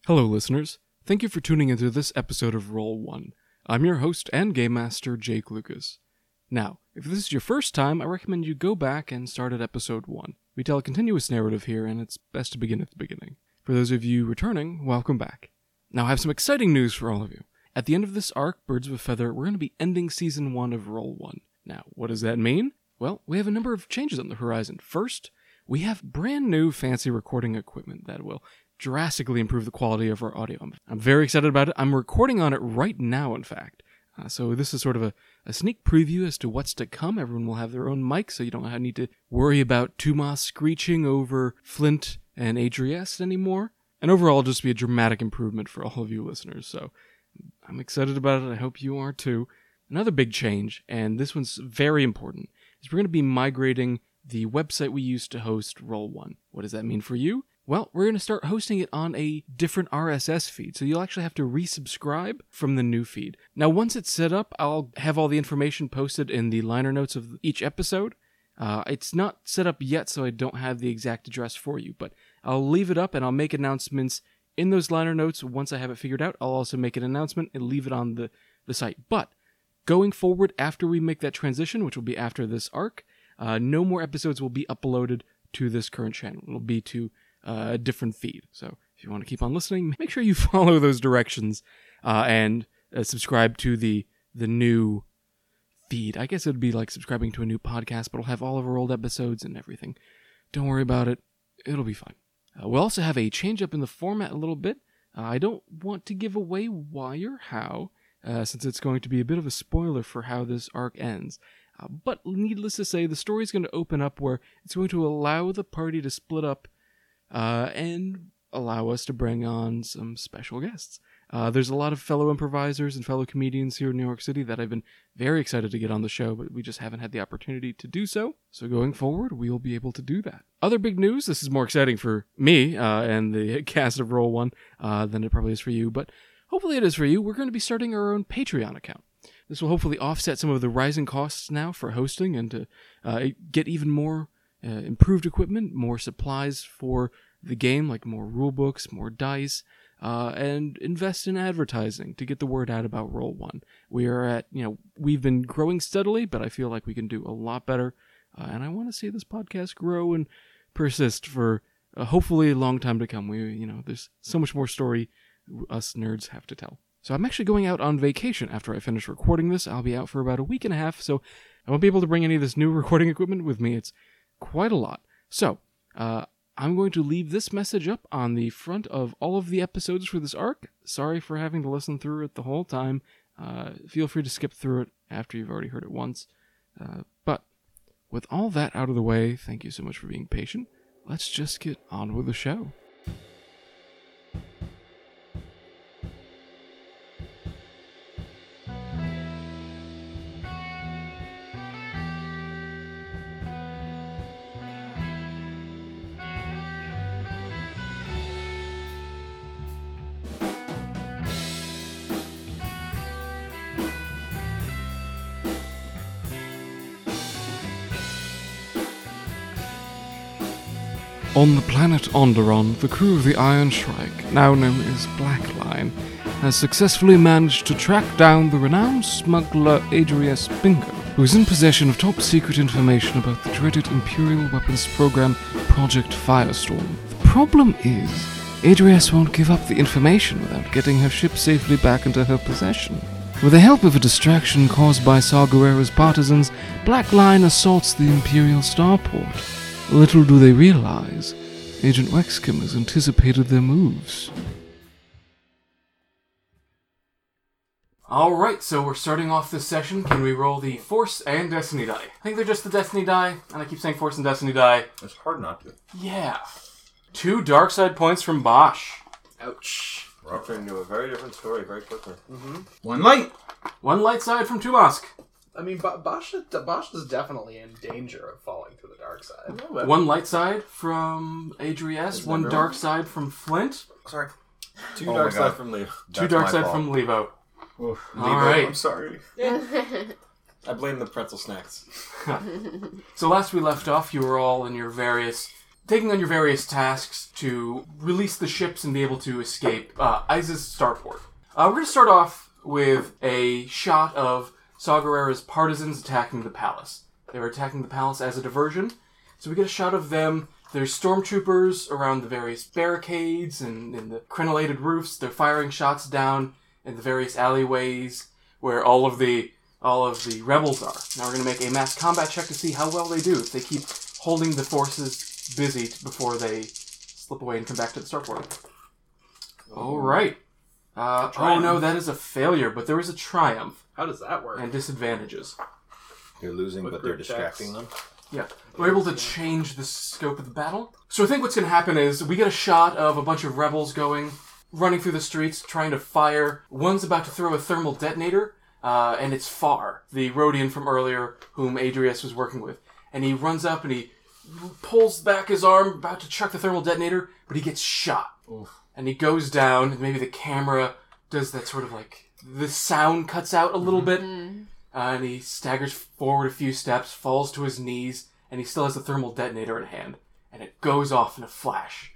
Hello, listeners. Thank you for tuning into this episode of Roll One. I'm your host and game master, Jake Lucas. Now, if this is your first time, I recommend you go back and start at episode 1. We tell a continuous narrative here, and it's best to begin at the beginning. For those of you returning, welcome back. Now, I have some exciting news for all of you. At the end of this arc, Birds of a Feather, we're going to be ending Season 1 of Roll 1. Now, what does that mean? Well, we have a number of changes on the horizon. First, we have brand new fancy recording equipment that will drastically improve the quality of our audio. I'm very excited about it. I'm recording on it right now, in fact. So this is sort of a sneak preview as to what's to come. Everyone will have their own mic, so you don't need to worry about Tumas screeching over Flint and Adriest anymore. And overall, it'll just be a dramatic improvement for all of you listeners. So I'm excited about it. I hope you are too. Another big change, and this one's very important, is we're going to be migrating the website we used to host Roll 1. What does that mean for you? Well, we're going to start hosting it on a different RSS feed, so you'll actually have to resubscribe from the new feed. Now, once it's set up, I'll have all the information posted in the liner notes of each episode. It's not set up yet, so I don't have the exact address for you, but I'll leave it up and I'll make announcements in those liner notes. Once I have it figured out, I'll also make an announcement and leave it on the site. But going forward, after we make that transition, which will be after this arc, no more episodes will be uploaded to this current channel. It'll be to a different feed. So if you want to keep on listening, make sure you follow those directions and subscribe to the new feed. I guess it would be like subscribing to a new podcast, but it'll have all of our old episodes and everything. Don't worry about it. It'll be fine. We'll also have a change up in the format a little bit. I don't want to give away why or how, since it's going to be a bit of a spoiler for how this arc ends. But needless to say, the story's going to open up where it's going to allow the party to split up and allow us to bring on some special guests. There's a lot of fellow improvisers and fellow comedians here in New York City that I've been very excited to get on the show, but we just haven't had the opportunity to do so. So going forward, we'll be able to do that. Other big news, this is more exciting for me and the cast of Roll One than it probably is for you, but hopefully it is for you. We're going to be starting our own Patreon account. This will hopefully offset some of the rising costs now for hosting and to get even more improved equipment, more supplies for the game, like more rulebooks, more dice, and invest in advertising to get the word out about Roll One. We are at, we've been growing steadily, but I feel like we can do a lot better, and I want to see this podcast grow and persist for hopefully a long time to come. There's so much more story us nerds have to tell. So I'm actually going out on vacation after I finish recording this. I'll be out for about a week and a half, so I won't be able to bring any of this new recording equipment with me. It's quite a lot. So, I'm going to leave this message up on the front of all of the episodes for this arc. Sorry for having to listen through it the whole time. Feel free to skip through it after you've already heard it once. But with all that out of the way, thank you so much for being patient. Let's just get on with the show. On the planet Onderon, the crew of the Iron Shrike, now known as Blackline, has successfully managed to track down the renowned smuggler Adriest Bingo, who is in possession of top-secret information about the dreaded Imperial weapons program Project Firestorm. The problem is, Adriest won't give up the information without getting her ship safely back into her possession. With the help of a distraction caused by Saw Gerrera's partisans, Blackline assaults the Imperial starport. Little do they realize, Agent Wexcomb has anticipated their moves. Alright, so we're starting off this session. Can we roll the Force and Destiny die? I think they're just the Destiny die, and I keep saying Force and Destiny die. It's hard not to. Yeah. 2 dark side points from Bosch. Ouch. We're entering into a very different story very quickly. Mm-hmm. 1 light! 1 light side from Tumask. I mean, Bosch is definitely in danger of falling to the dark side. 1 light side from Adriest, 1 dark side from Flint. Sorry. 2 dark side from Levo. 2 dark side from Levo. Levo, Alright. I'm sorry. I blame the pretzel snacks. So last we left off, you were all in your various taking on your various tasks to release the ships and be able to escape Isis starport. We're going to start off with a shot of Saw Gerrera's partisans attacking the palace. They were attacking the palace as a diversion. So we get a shot of them. There's stormtroopers around the various barricades and in the crenellated roofs. They're firing shots down in the various alleyways where all of the rebels are. Now we're going to make a mass combat check to see how well they do, if they keep holding the forces busy before they slip away and come back to the starport. All right. Oh no, that is a failure, but there is a triumph. How does that work? And disadvantages. You're losing, With but they're group distracting checks. them. Yeah. We're able to change the scope of the battle. So I think what's going to happen is we get a shot of a bunch of rebels running through the streets, trying to fire. One's about to throw a thermal detonator, and it's Far, the Rhodian from earlier, whom Adrius was working with. And he runs up and he pulls back his arm, about to chuck the thermal detonator, but he gets shot. Oof. And he goes down, and maybe the camera does that sort of like, the sound cuts out a little bit, and he staggers forward a few steps, falls to his knees, and he still has the thermal detonator in hand, and it goes off in a flash.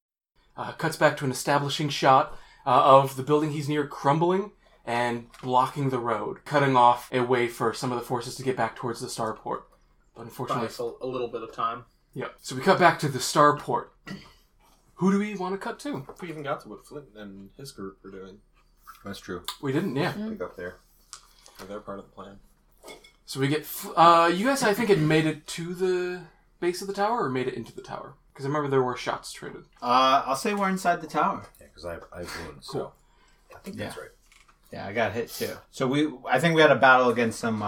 Cuts back to an establishing shot of the building he's near crumbling and blocking the road, cutting off a way for some of the forces to get back towards the starport. But unfortunately... Buys a little bit of time. Yeah. So we cut back to the starport. Who do we want to cut to? We even got to what Flint and his group were doing. That's true. We didn't, yeah. Pick up there. They're part of the plan. So we get... you guys, I think, had made it to the base of the tower, or made it into the tower? Because I remember there were shots traded. I'll say we're inside the tower. Yeah, because I have wounds, Cool. so I think that's right. Yeah, I got hit too. So I think we had a battle against some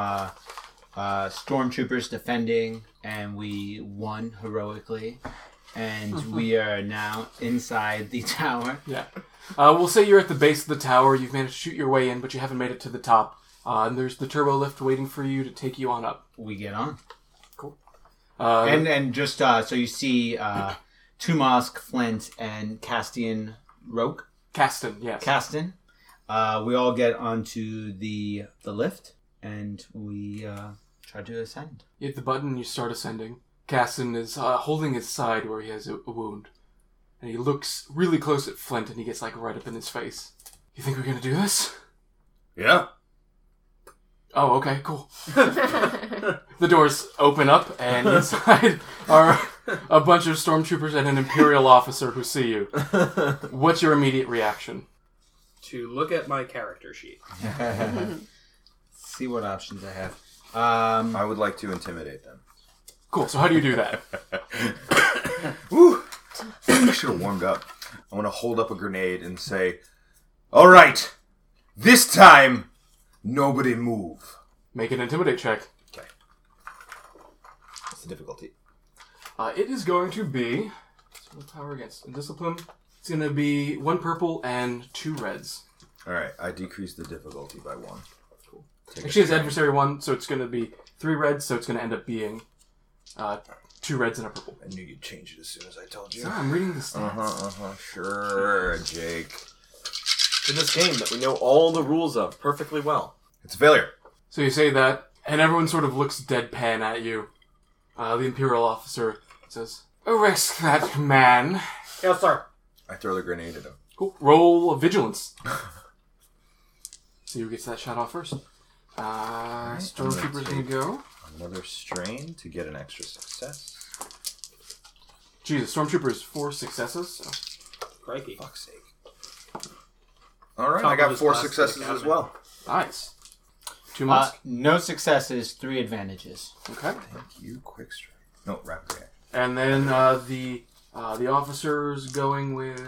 stormtroopers defending, and we won heroically. And we are now inside the tower. Yeah. We'll say you're at the base of the tower. You've managed to shoot your way in, but you haven't made it to the top. And there's the turbo lift waiting for you to take you on up. We get on. Cool. And just so you see Tumask, Flint, and Castian Roke. Caston, yes. Caston. We all get onto the lift, and we try to ascend. You hit the button and you start ascending. Caston is holding his side where he has a wound. And he looks really close at Flint and he gets like right up in his face. You think we're going to do this? Yeah. Oh, okay, cool. The doors open up and inside are a bunch of stormtroopers and an Imperial officer who see you. What's your immediate reaction? To look at my character sheet. See what options I have. I would like to intimidate them. Cool, so how do you do that? Woo! I should have warmed up. I want to hold up a grenade and say, "All right, this time, nobody move." Make an intimidate check. Okay. What's the difficulty? It is going to be... Willpower against discipline. It's going to be 1 purple and 2 reds. All right, I decreased the difficulty by 1. Cool. Actually, it's adversary 1, so it's going to be 3 reds, so it's going to end up being 2 reds and a purple. I knew you'd change it as soon as I told you. Sorry, I'm reading the stats. Sure, Jake. In this game that we know all the rules of perfectly well. It's a failure. So you say that, and everyone sort of looks deadpan at you. The Imperial officer says, "Arrest that man." Yes, sir. I throw the grenade at him. Cool. Roll vigilance. See who gets that shot off first. Stormtrooper's gonna go. Another strain to get an extra success. Jesus, Stormtroopers 4 successes. So. Crikey. Fuck's sake. Alright, Top I of got his 4 class successes academy. as well. Nice. 2 months. No successes, 3 advantages. Okay. Thank you, quick strike. No, rapid react. And then the officer's going with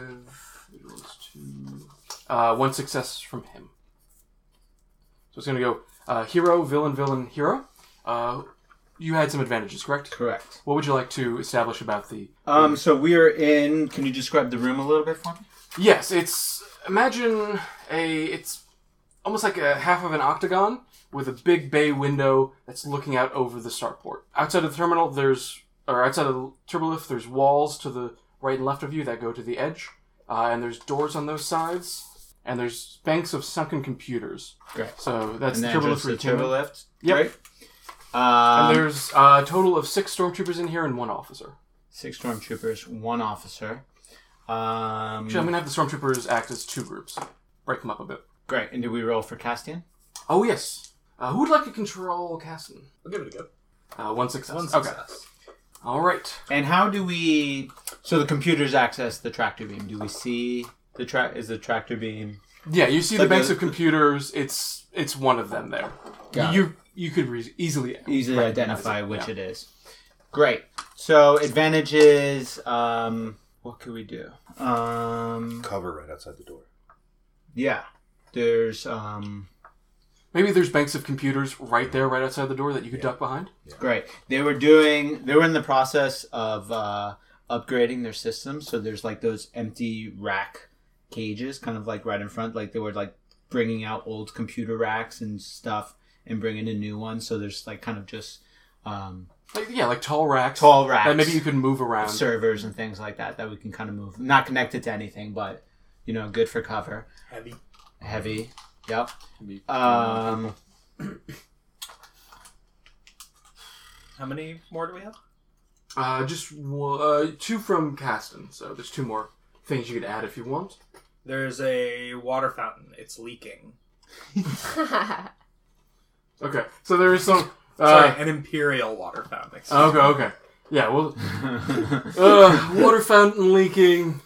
1 success from him. So it's going to go hero, villain, hero. You had some advantages, correct? Correct. What would you like to establish about the... So we're in... Can you describe the room a little bit for me? Yes, it's... Imagine it's almost like a half of an octagon with a big bay window that's looking out over the starport. Outside of the terminal, outside of the turbolift, there's walls to the right and left of you that go to the edge. And there's doors on those sides. And there's banks of sunken computers. Great. So that's And the then turbolift just the for you. turbolift? Yep. Great. And there's a total of 6 stormtroopers in here and 1 officer. 6 stormtroopers, 1 officer. Actually, I'm going to have the stormtroopers act as 2 groups. Break them up a bit. Great. And do we roll for Castian? Oh, yes. Who would like to control Caston? I'll give it a go. 1 success. One Okay. success. All right. And how do we... So the computers access the tractor beam. Do we see the Is the tractor beam... Yeah, you see the Like banks a- of computers. It's one of them there. Got You could easily Easily recognize identify it, which yeah. it is. Great. So advantages... what could we do? Cover right outside the door. Yeah. There's... Maybe there's banks of computers right there, right outside the door that you could duck behind. Great. They were in the process of upgrading their systems. So there's like those empty rack cages, kind of like right in front. Like they were like bringing out old computer racks and stuff and bringing in new ones. So there's like kind of just Like tall racks. tall racks. That maybe you could move around. servers and things like that we can kind of move. Not connected to anything, but good for cover. Heavy. Yep. How many more do we have? Just 2 from Caston. So there's 2 more things you could add if you want. There's a water fountain. It's leaking. Okay. So there is some. Sorry, an imperial water fountain. Excuse me. Okay. Yeah. Well. Water fountain leaking.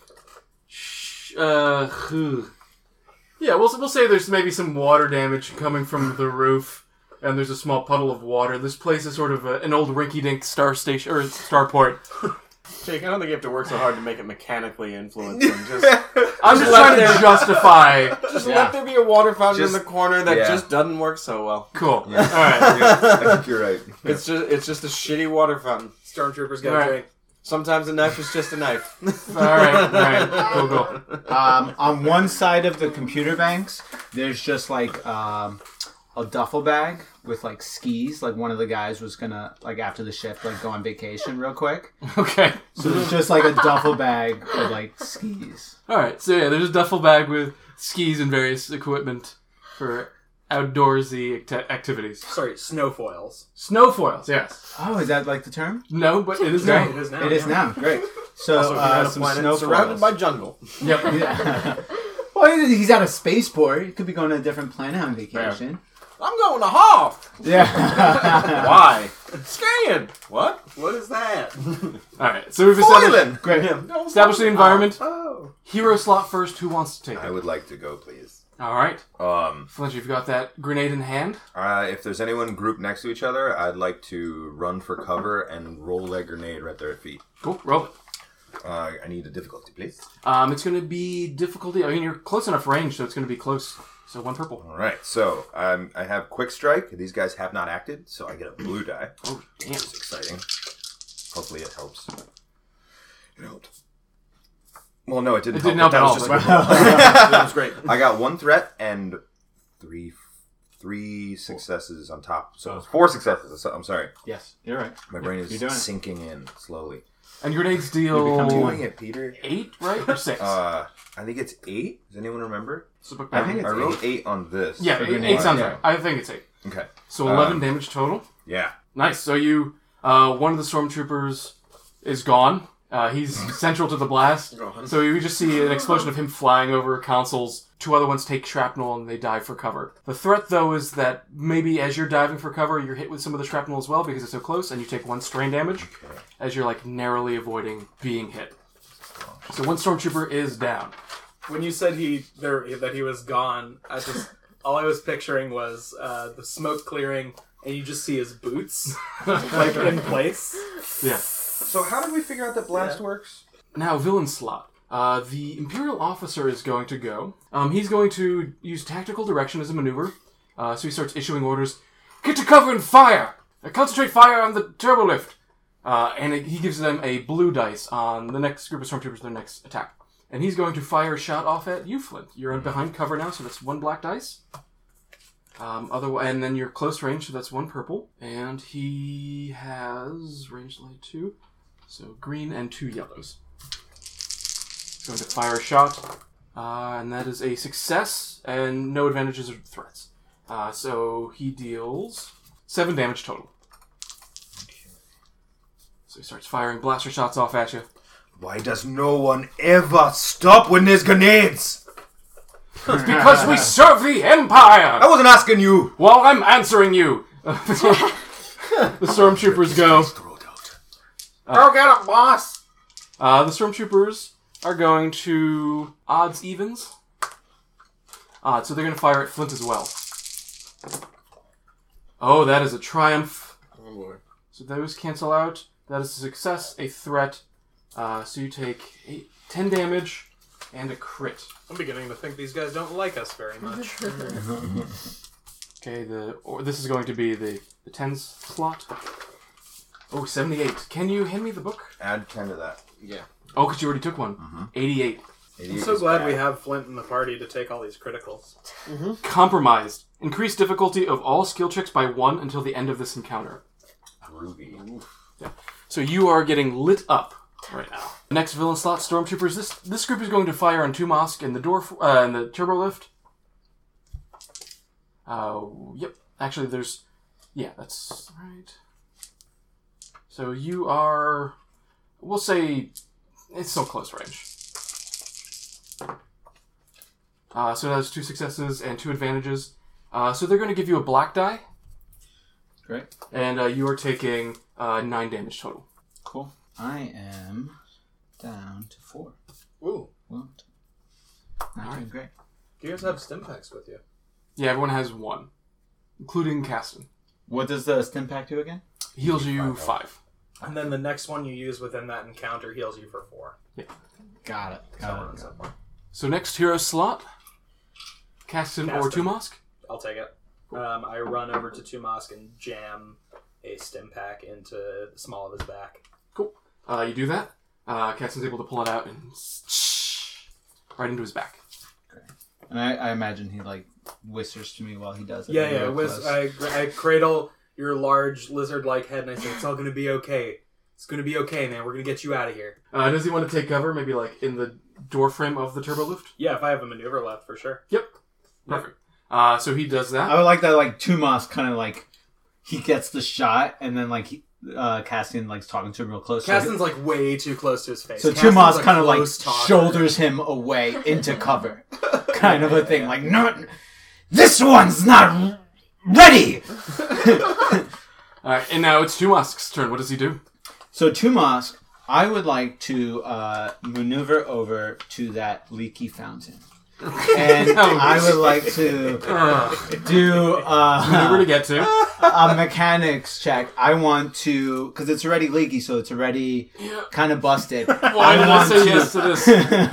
Yeah, we'll say there's maybe some water damage coming from the roof, and there's a small puddle of water. This place is sort of an old rinky-dink star station or starport. Jake, I don't think you have to work so hard to make it mechanically influencing. Just I'm just trying to justify. let there be a water fountain in Just- the corner that yeah. just doesn't work so well. Cool. Yeah. All right. I think you're right. It's just a shitty water fountain. Stormtroopers got Alright. a drink. Sometimes a knife is just a knife. All right. Cool. On one side of the computer banks, there's just like a duffel bag with like skis. Like one of the guys was gonna like after the shift like go on vacation real quick. Okay. So there's just like a duffel bag with like skis. All right. So yeah, there's a duffel bag with skis and various equipment for outdoorsy activities. Sorry, snowfoils. Snowfoils. Yes. Oh, is that like the term? No, but it is Great. now. It is now. It is now. Great. So Also, on a some planet snow surrounded by jungle. Yep. Yeah. Well, he's at a spaceport. He could be going to a different planet on vacation. I'm going to Hoth. Yeah. Why? Skiing. What? What is that? All right. So we've established, Boiling. Great. established the environment. Oh. Hero slot first. Who wants to take I it? would like to go, please. All right. Um, Flint, you've got that grenade in hand. if there's anyone grouped next to each other, I'd like to run for cover and roll that grenade right at their feet. Cool. Roll it. I need a difficulty, please. It's going to be difficulty. I mean, you're close enough range, so it's going to be close. So 1 purple. All right, so I have quick strike. These guys have not acted, so I get a blue die. Oh, damn. Which is exciting. Hopefully it helps. It helped. Well, no, it didn't. It didn't help but at that all. was just but- That was great. I got 1 threat and three successes on top. So 4 successes. I'm sorry. Yes, you're right. My brain you're is doing it. sinking in slowly. And grenades You're deal becoming Doing it, Peter. 8, right? Or 6? I think it's 8. Does anyone remember? So book I back. think it's I wrote 8 on this. Yeah, for 8 grenades, sounds yeah. right. I think it's 8. Okay. So 11 damage total. Yeah. Nice. So you, one of the stormtroopers is gone. He's central to the blast. Gone. So you just see an explosion of him flying over consoles. 2 other ones take shrapnel and they dive for cover. The threat, though, is that maybe as you're diving for cover, you're hit with some of the shrapnel as well because it's so close, and you take 1 strain damage as you're like narrowly avoiding being hit. So 1 stormtrooper is down. When you said that he was gone, all I was picturing was the smoke clearing, and you just see his boots like in place. Yeah. So how did we figure out that blast works? Now, villain slot. The Imperial officer is going to go. He's going to use tactical direction as a maneuver. So he starts issuing orders. Get to cover and fire! Concentrate fire on the turbo lift! And he gives them a blue dice on the next group of stormtroopers, their next attack. And he's going to fire a shot off at you, Flint. You're behind cover now, so that's 1 black dice. And then you're close range, so that's 1 purple. And he has range light 2. So green and 2 yellows. He's going to fire a shot. And that is a success and no advantages or threats. So he deals 7 damage total. So he starts firing blaster shots off at you. Why does no one ever stop when there's grenades? It's because we serve the Empire! I wasn't asking you. Well, I'm answering you! The stormtroopers go. Throw it out. Go get him, boss! The stormtroopers are going to odds evens. So they're going to fire at Flint as well. Oh, that is a triumph. Oh boy. So those cancel out. That is a success, a threat. So you take 10 damage and a crit. I'm beginning to think these guys don't like us very much. Okay, this is going to be the 10s slot. Oh, 78. Can you hand me the book? Add 10 to that. Yeah. Oh, because you already took one. 88. I'm so glad we have Flint in the party to take all these criticals. Compromised. Increase difficulty of all skill checks by 1 until the end of this encounter. Ruby. Yeah. So you are getting lit up right now. The next villain slot, Stormtroopers. This group is going to fire on Tumask and and the turbo lift. Yep. Actually, that's right. So you are, we'll say, it's still close range. So it has 2 successes and 2 advantages. So they're going to give you a black die. Great. And you are taking 9 damage total. Cool. I am down to 4. Ooh. Well, not doing great. Do you guys have stim packs with you? Yeah, everyone has 1, including Caston. What does the stim pack do again? Heals you 5. And then the next one you use within that encounter heals you for 4. Got it. So on and so forth. So next hero slot, Caston or Caston. Tumask. I'll take it. I run over to Tumask and jam a stim pack into the small of his back. Cool. You do that. Caston's able to pull it out and right into his back. Great. And I imagine he like whispers to me while he does it. Yeah. Real close. I cradle your large lizard-like head and I say, "It's all gonna be okay. It's gonna be okay, man. We're gonna get you out of here." Does he want to take cover? Maybe like in the door frame of the turbo lift? Yeah, if I have a maneuver left, for sure. Yep. Perfect. So he does that. I would like that, like, Tumas kind of, like, he gets the shot, and then, like, Cassian, like, talking to him real close. Caston's, like, way too close to his face. So Caston's, Tumas kind of, like, close talker. shoulders him away into cover. Kind of a thing. Like, no, this one's not ready! Alright, and now it's Tumask's turn. What does he do? So Tumas, I would like to maneuver over to that leaky fountain. And I would like to do Maneuver to get to. a mechanics check. I want to, because it's already leaky, so it's already kind of busted. Why did I say yes to this?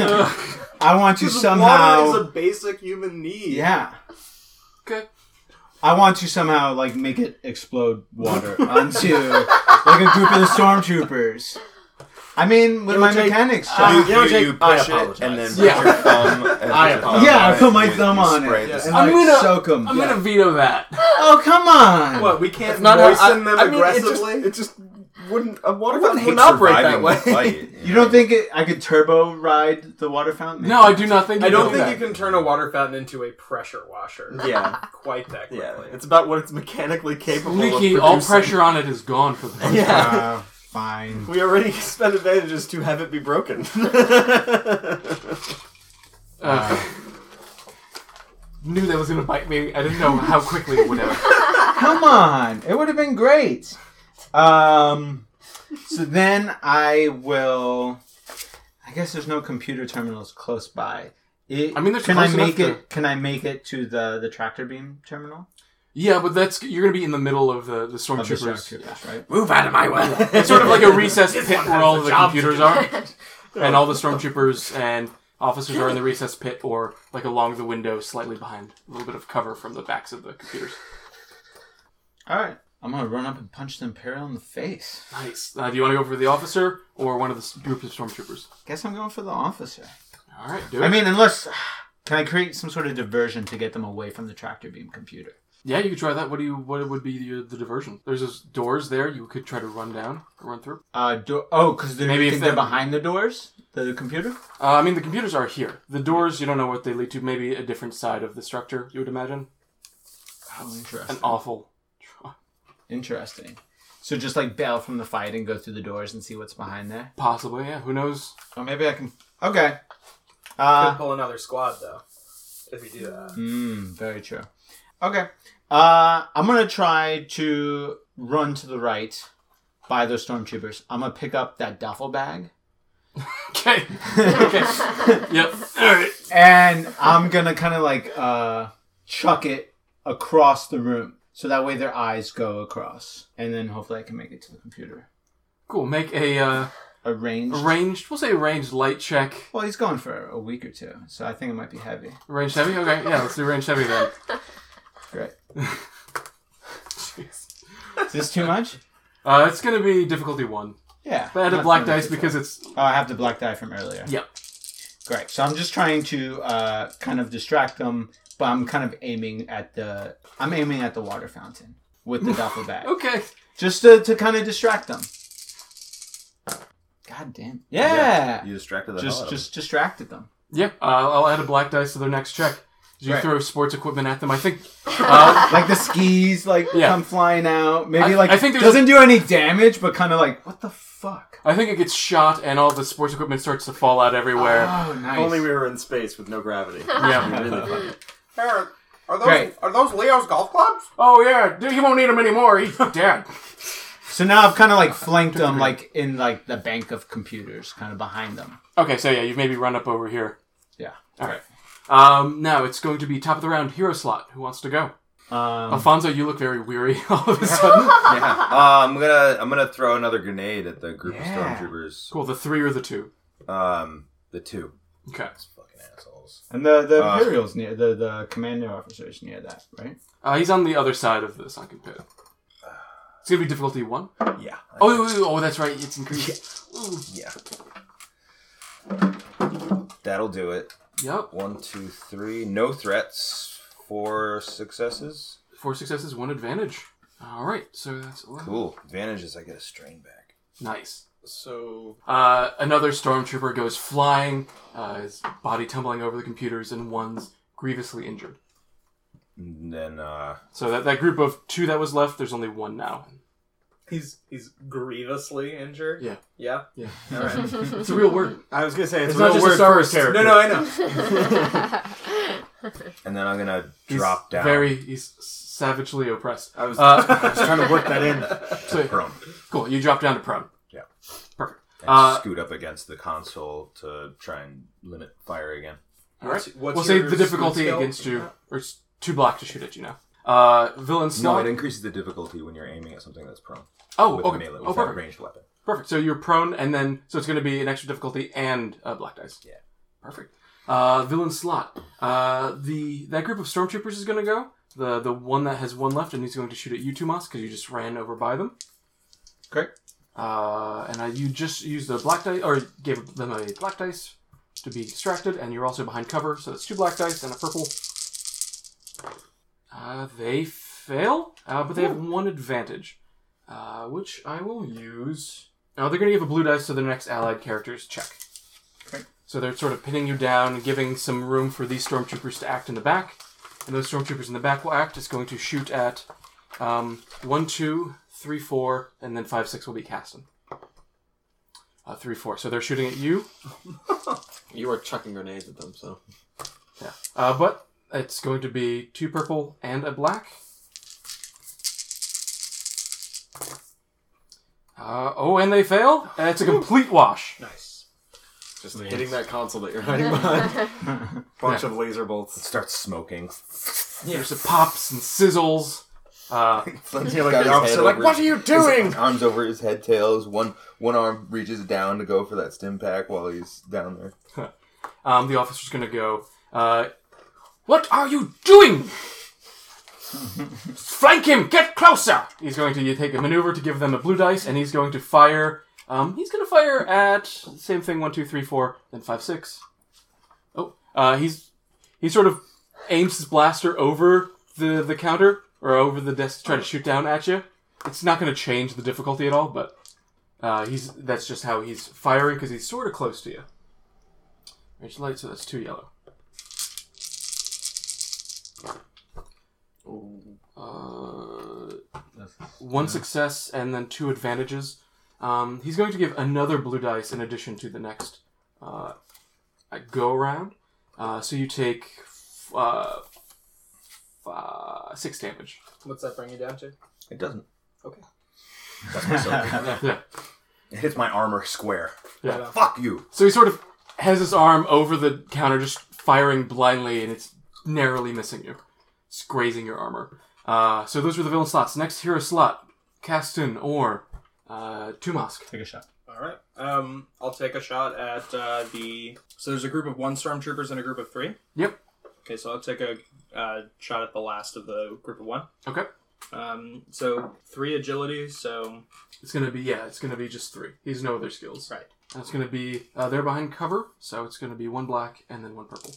I want to Water somehow... is a basic human need. Yeah. Okay. I want to somehow, like, make it explode water onto, like, a group of the stormtroopers. I mean, with my mechanics check. You push it and then put Yeah. your thumb. And I put your thumb Yeah, I on put my you thumb on spray it. this- And, I'm like, gonna- soak them. I'm gonna veto that. Oh, come on! What, we can't not moisten them I mean, aggressively? It just wouldn't. A water I wouldn't fountain hate wouldn't operate that surviving way. the fight, You don't think I could turbo ride the water fountain? No, I do not think you I don't do think that. you can turn a water fountain into a pressure washer. Yeah. Quite that Yeah, quickly. it's about what it's mechanically capable Leaky, of all producing. pressure on it is gone for the most part. Yeah. Fine. We already spent advantages to have it be broken. Knew that was gonna bite me. I didn't know how quickly it would have. Come on! It would have been great. So then I will. I guess there's no computer terminals close by. I mean, there's can I close make enough it? Can I make it to the tractor beam terminal? Yeah, but you're gonna be in the middle of the Of the stormtroopers. stormtroopers, right? Move out of my way. It's sort of like a recessed pit one where has all a of the job to computers do. are, and all the stormtroopers and officers are in the recessed pit or like along the window, slightly behind, a little bit of cover from the backs of the computers. All right. I'm gonna run up and punch the Imperial in the face. Nice. Do you want to go for the officer or one of the group of stormtroopers? Guess I'm going for the officer. All right, do it. I mean, unless can I create some sort of diversion to get them away from the tractor beam computer? yeah, you could try that. What would be the diversion? There's those doors there. You could try to run down or run through. Because Maybe if they're they're- behind the doors, the computer. I mean, the computers are here. The doors, you don't know what they lead to. Maybe a different side of the structure, you would imagine. Oh, An interesting. awful. Interesting. So just like bail from the fight and go through the doors and see what's behind there. Possibly, yeah. Who knows? Or maybe I can. Okay. Could pull another squad though, if you do that. Very true. Okay. I'm gonna try to run to the right by those stormtroopers. I'm gonna pick up that duffel bag. Okay. Okay. Yep. All right. And I'm gonna kind of like chuck it across the room. So that way their eyes go across. And then hopefully I can make it to the computer. Cool. Make a Arranged? we'll say a ranged light check. Well, he's going for a week or two. So I think it might be heavy. Ranged heavy? Okay, yeah, let's do ranged heavy then. Great. Jeez. Is this too much? It's going to be difficulty 1. Yeah. But I had a black dice because it's... Oh, I have the black die from earlier. Yep. Great. So I'm just trying to kind of distract them, but I'm kind of aiming at the water fountain with the duffel bag. Okay. Just to kind of distract them. God damn. Yeah. You distracted the hell out of Just distracted them. Yeah, I'll add a black dice to their next check. You Right. throw sports equipment at them. I think... Like the skis, Yeah. come flying out. Maybe I think there's doesn't do any damage, but kind of like, what the fuck? I think it gets shot and all the sports equipment starts to fall out everywhere. Oh, nice. If only we were in space with no gravity. Yeah. Really funny. Are those Leo's golf clubs? Oh, yeah. Dude, he won't need them anymore. He's dead. So now I've kind of like flanked them, like in like the bank of computers, kind of behind them. Okay, so yeah, you've maybe run up over here. Yeah. All right. Now it's going to be top of the round hero slot. Who wants to go? Alfonso, you look very weary all of a sudden. Yeah. I'm gonna throw another grenade at the group of stormtroopers. Cool. The 3 or the 2? The 2. Okay. Fucking assholes. And the Imperial's near the commander officer's near that, right? He's on the other side of the sunken pit. It's gonna be difficulty 1. Yeah. Oh, that's right. It's increased. Yeah. That'll do it. Yep. 1, 2, 3. No threats. 4 successes. 4 successes, 1 advantage. All right. So that's 11. Cool. Advantage is I get a strain back. Nice. So Another stormtrooper goes flying, his body tumbling over the computers, and one's grievously injured. And then So that group of 2 that was left, there's only 1 now. He's grievously injured. Yeah. Yeah. Yeah. All right. It's a real word. I was gonna say it's It's a not real just a word Star for Wars a character. No, I know. and then I'm gonna He's drop down. He's savagely oppressed. I was trying to work that in. So, prone. cool. You drop down to prone. Yeah. Perfect. And scoot up against the console to try and limit fire again. All right. What's We'll say your the difficulty scoot skill? against you, or it's too black to shoot at you now. Villain No, slot. it increases the difficulty when you're aiming at something that's prone. Oh, With a okay. melee, Oh, with a perfect. ranged weapon. Perfect. So you're prone, and then so it's going to be an extra difficulty and black dice. Yeah. Perfect. Villain slot. That group of stormtroopers is going to go. The one that has 1 left, and he's going to shoot at you, Tomas, because you just ran over by them. Great. You just used a black dice, or gave them a black dice to be distracted, and you're also behind cover, so it's 2 black dice and a purple. They fail, but they have 1 advantage, which I will use. Now they're going to give a blue dice to their next allied character's check. Okay. So they're sort of pinning you down and giving some room for these stormtroopers to act in the back. And those stormtroopers in the back will act. It's going to shoot at 1, 2, 3, 4, and then 5, 6 will be casting. 3, 4. So they're shooting at you. You are chucking grenades at them, so Yeah. But it's going to be 2 purple and a black. And they fail. And it's a complete wash. Nice. just hitting that console that you're hiding behind. Bunch of laser bolts. It starts smoking. There's the pops and sizzles. Flint's You're like got the his officer, head like, over what his- are you doing? His arms over his head, tails. One arm reaches down to go for that stim pack while he's down there. The officer's going to go, what are you doing? Flank him! Get closer! He's going to take a maneuver to give them a blue dice, and he's going to fire. He's going to fire at same thing. 1, 2, 3, 4, then 5, 6. Oh, he sort of aims his blaster over the counter or over the desk to try to shoot down at you. It's not going to change the difficulty at all, but that's just how he's firing because he's sort of close to you. Range light, so that's 2 yellow. 1 success and then 2 advantages. He's going to give another blue dice in addition to the next go around. So you take 6 damage. What's that bring you down to? It doesn't. Okay. That's myself. Yeah. It hits my armor square. Yeah. Fuck you. So he sort of has his arm over the counter, just firing blindly, and it's narrowly missing you. It's grazing your armor. So those were the villain slots. Next hero slot, Caston or Tumask. Take a shot. All right. I'll take a shot at the... So there's a group of 1 stormtroopers and a group of 3? Yep. Okay, so I'll take a shot at the last of the group of 1. Okay. So 3 agility, so... It's gonna be just 3. He has no other skills. Right. And it's gonna be they're behind cover, so it's gonna be 1 black and then 1 purple.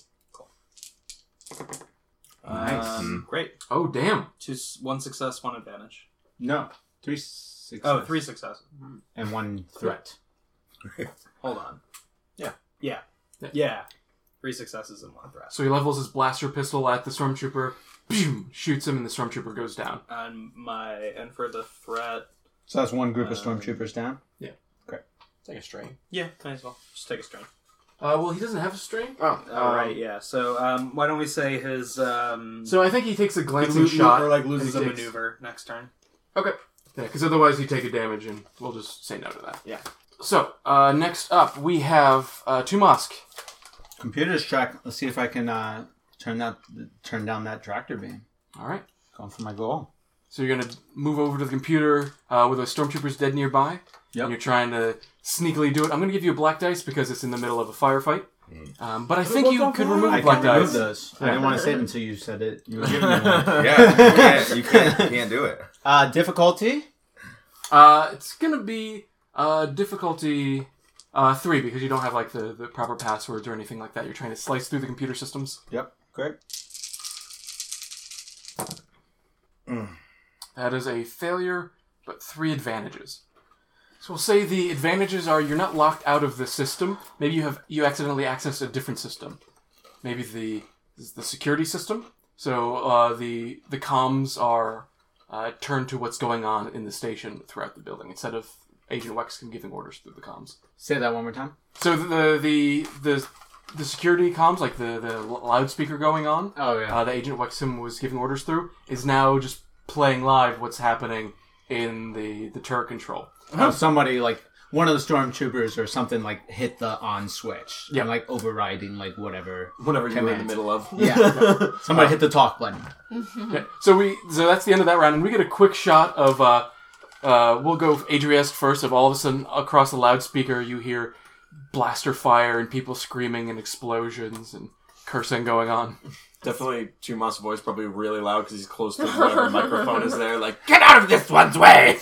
Nice. Great. Oh damn! 1 success, 1 advantage. No. 3 success. Oh, 3 successes. And 1 threat. Hold on. Yeah. Yeah. Yeah. Yeah. 3 successes and 1 threat. So he levels his blaster pistol at the stormtrooper, boom, shoots him, and the stormtrooper goes down. And for the threat... So that's 1 group of stormtroopers down? Yeah. Okay. Take a strain. Yeah, might as well. Just take a strain. Well, he doesn't have a string. Oh, Right, yeah. So, why don't we say his... So I think he takes a glancing shot. Or, loses a and he takes- maneuver next turn. Okay. Yeah, because otherwise he'd take a damage, and we'll just say no to that. Yeah. So, next up, we have Tumask. Computer's track. Let's see if I can turn down that tractor beam. All right. Going for my goal. So you're going to move over to the computer with those stormtroopers dead nearby. Yep. And you're trying to sneakily do it. I'm going to give you a black dice because it's in the middle of a firefight. But I think you could remove I black can remove dice. those. I didn't want to say it until you said it. You were giving me one. Yeah, you can't do it. Difficulty? It's going to be difficulty 3 because you don't have like the proper passwords or anything like that. You're trying to slice through the computer systems. Yep. Great. That is a failure, but 3 advantages. So we'll say the advantages are you're not locked out of the system. Maybe you accidentally accessed a different system. Maybe the security system. So the comms are turned to what's going on in the station throughout the building instead of Agent Wexcom giving orders through the comms. Say that one more time. So the security comms, like the loudspeaker going on, Oh, yeah. that Agent Wexham was giving orders through, is now just playing live what's happening in the turret control. Somebody, like, one of the stormtroopers or something, like, hit the on switch. Yeah. And, like, overriding, like, whatever. Whatever you're in the command. middle of. Yeah. Somebody hit the talk button. Okay, so that's the end of that round, and we get a quick shot of we'll go Adriest first. Of all of a sudden across the loudspeaker you hear blaster fire and people screaming and explosions and cursing going on. Definitely Tumas' voice probably really loud because he's close to whatever microphone is there. Like, get out of this one's way!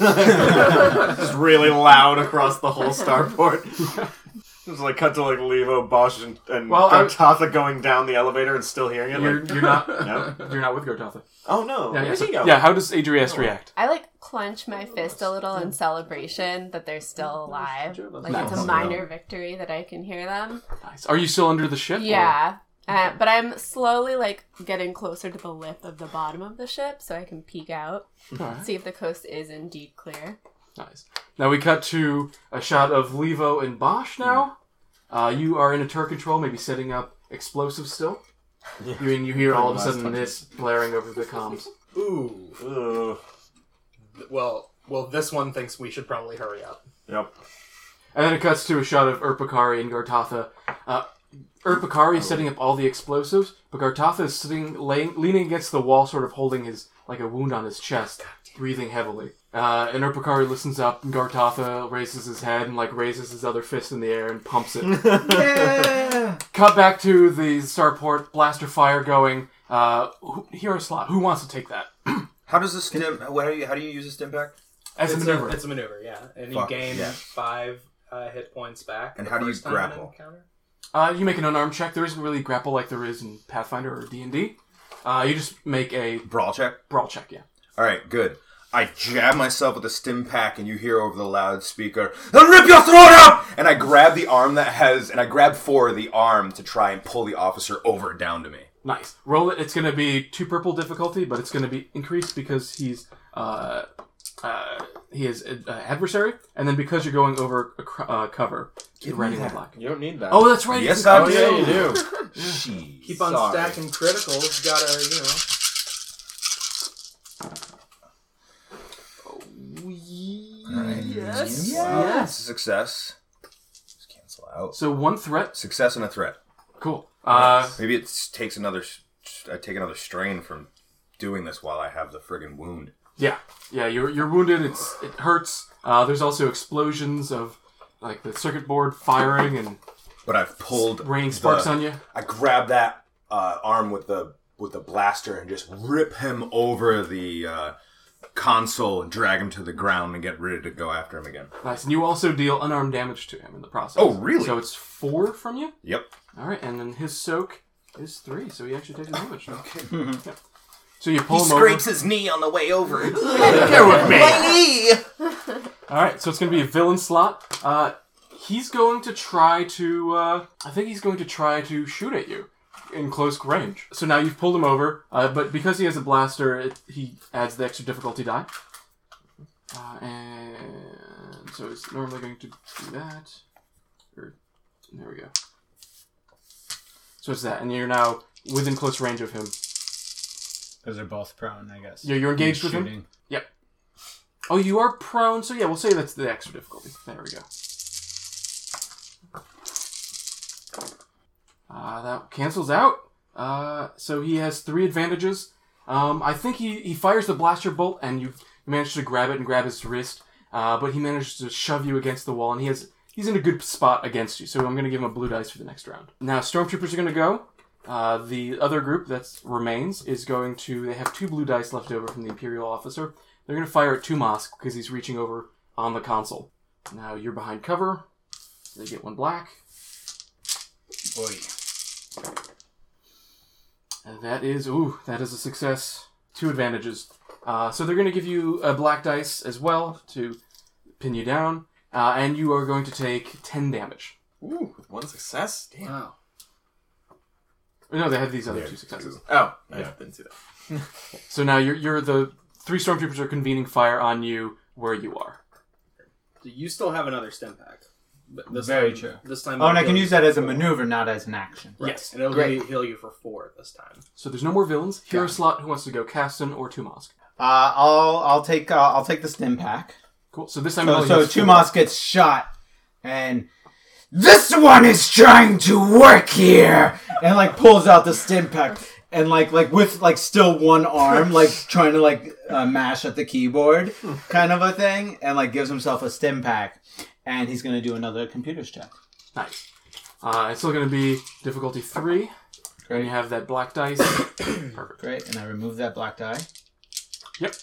Just really loud across the whole starport. Just like cut to like Levo, Bosch, and Gartatha going down the elevator and still hearing it. You're not No? you're not with Gartatha. Oh no! Yeah, Where's so- he go? yeah, how does Adriest react? I clench my fist a little in celebration that they're still alive. Like it's a Nice. minor victory that I can hear them. Nice. Are you still under the ship? or- Yeah. But I'm slowly getting closer to the lip of the bottom of the ship so I can peek out, Alright. see if the coast is indeed clear. Nice. Now we cut to a shot of Levo and Bosch now. You are in a turret control, maybe setting up explosives still. You hear all of a sudden this blaring over the comms. Ooh. Well, this one thinks we should probably hurry up. Yep. And then it cuts to a shot of Urpakari and Gartatha. Urpakari is setting up all the explosives, but Gartatha is leaning against the wall, sort of holding a wound on his chest, breathing heavily. And Urpakari listens up, and Gartatha raises his head and raises his other fist in the air and pumps it. Yeah! Cut back to the starport, blaster fire going. Hero slot. Who wants to take that? How does the stim? How do you use a stim pack? As a maneuver. It's a maneuver, yeah. And Fuck, you gain yeah. 5 hit points back. And the how do you first time in an grapple? encounter. You make an unarmed check. There isn't really grapple like there is in Pathfinder or D&D. You just make a Brawl check. brawl check, yeah. All right, good. I jab myself with a stim pack, and you hear over the loudspeaker, "Then rip your throat out!" And I grab the arm I grab for the arm to try and pull the officer over down to me. Nice. Roll it. It's going to be 2 purple difficulty, but it's going to be increased because he's he is an adversary, and then because you're going over a cover, you're writing the black. You don't need that. Oh, that's right. Yes, Oh, I yeah, do. you do. Jeez. Keep on Sorry. stacking criticals. Gotta, Alright. Yes. Yes. Success. Just cancel out. So 1 threat. Success and a threat. Cool. Maybe it takes another. I take another strain from doing this while I have the friggin' wound. Yeah. You're wounded. It hurts. There's also explosions of like the circuit board firing and But I've pulled raining sparks the- on you. I grab that arm with the blaster and just rip him over the console and drag him to the ground and get ready to go after him again. Nice. And you also deal unarmed damage to him in the process. Oh, really? So it's 4 from you. Yep. All right, and then his soak is 3, so he actually takes damage. Okay. Yeah. So you pull him over. his knee on the way over. Get with me. All right, so it's going to be a villain slot. He's going to try to. I think he's going to try to shoot at you in close range. So now you've pulled him over, but because he has a blaster, he adds the extra difficulty die. And so it's normally going to do that. There we go. So it's that, and you're now within close range of him. Because they're both prone, I guess. Yeah, you're engaged with him? Shooting. Yep. Oh, you are prone, so yeah, we'll say that's the extra difficulty. There we go. That cancels out. So he has 3 advantages. I think he fires the blaster bolt, and you manage to grab it and grab his wrist, but he manages to shove you against the wall, and he's in a good spot against you, so I'm going to give him a blue dice for the next round. Now, Stormtroopers are going to go. The other group that remains is going to... They have 2 blue dice left over from the Imperial officer. They're going to fire at Tumask because he's reaching over on the console. Now, you're behind cover. They get 1 black. Boy. And that is a success. 2 advantages. So they're going to give you a black dice as well to pin you down. And you are going to take 10 damage. Ooh, with 1 success? Damn. wow. No, they had these other 2 successes. Oh, I didn't see that. So now you're the 3 Stormtroopers are convening fire on you where you are. So you still have another stim pack. But this Very time, true. This time Oh, and I it'll can heal use you that as a for 4. maneuver, not as an action. Right. Yes. And it'll Great. heal you for 4 this time. So there's no more villains. Hero Got it. slot. Who wants to go? Caston or Tumask? I'll take the stim pack. Cool. So this time So, only so has 4. Tumask gets shot, and this one is trying to work here, and like pulls out the stim pack, and like with like still one arm, like trying to like mash at the keyboard, kind of a thing, and like gives himself a stim pack, and he's gonna do another computer's check. Nice. It's still going to be difficulty 3. And you have that black dice. Perfect. Great, and I remove that black die. Yep.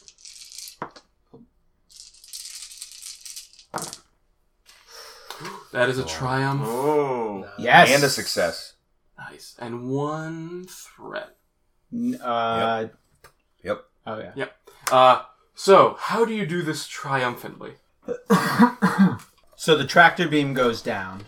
That is a triumph. Oh. Yes, And a success. Nice. And 1 threat. Yep. Oh yeah. Yep. So, how do you do this triumphantly? So the tractor beam goes down.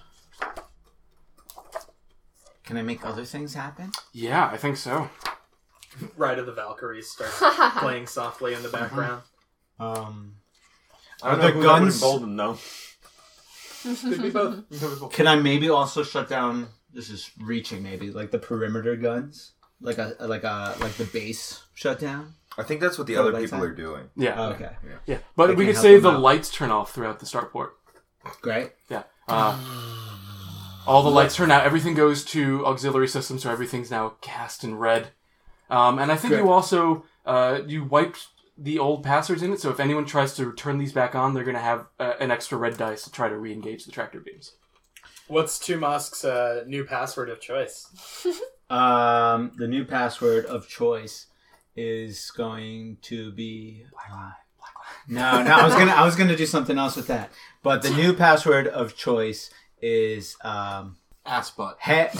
Can I make other things happen? Yeah, I think so. Ride of the Valkyries starts playing softly in the background. I don't Are know the who that would guns- embolden, though. Could be both. Can I maybe also shut down? This is reaching, maybe like the perimeter guns, like the base shutdown. I think that's what the Oh, other lights people on? are doing. Yeah. Oh, okay, Yeah. But I we can could help say them the out. lights turn off throughout the starport. great. Yeah. All the lights turn out. Everything goes to auxiliary system, so everything's now cast in red. And I think Great. you also you wiped the old passwords in it, so if anyone tries to turn these back on, they're going to have an extra red dice to try to re-engage the tractor beams. What's Tumask's new password of choice? The new password of choice is going to be No, I was gonna do something else with that. But the new password of choice is Ass butt.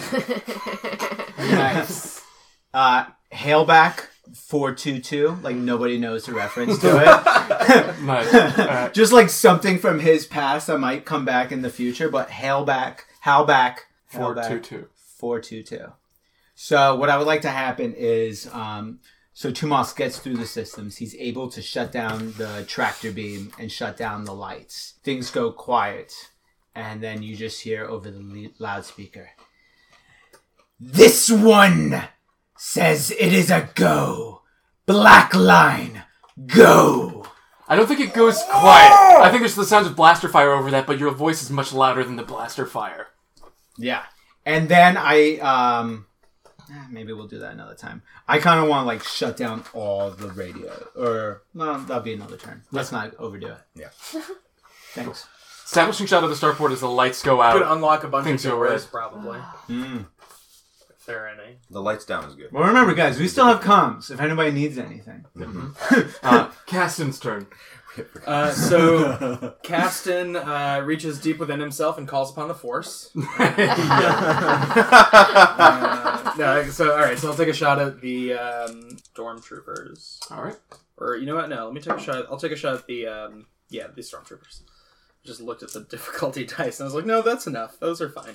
nice. Hailback 422. Like nobody knows the reference to it. Nice. Just like something from his past that might come back in the future. But Halback 422. 422. So what I would like to happen is So Tumas gets through the systems. He's able to shut down the tractor beam and shut down the lights. Things go quiet. And then you just hear over the loudspeaker. This one says it is a go. Black line, go. I don't think it goes quiet. I think there's the sounds of blaster fire over that, but your voice is much louder than the blaster fire. Yeah. And then maybe we'll do that another time. I kind of want to like shut down all the radio. Or, no, that'll be another turn. Let's not overdo it. Yeah. Thanks. Establishing shot of the starport as the lights go out. Could unlock a bunch of Things go doors, red. probably. If there are any. The lights down is good. Well, remember, guys, we still have comms if anybody needs anything. Caston's turn. So Caston reaches deep within himself and calls upon the Force. So I'll take a shot at the stormtroopers. All right. Or you know what? No, let me take a shot. I'll take a shot at the the stormtroopers. Just looked at the difficulty dice and I was like, no, that's enough. Those are fine.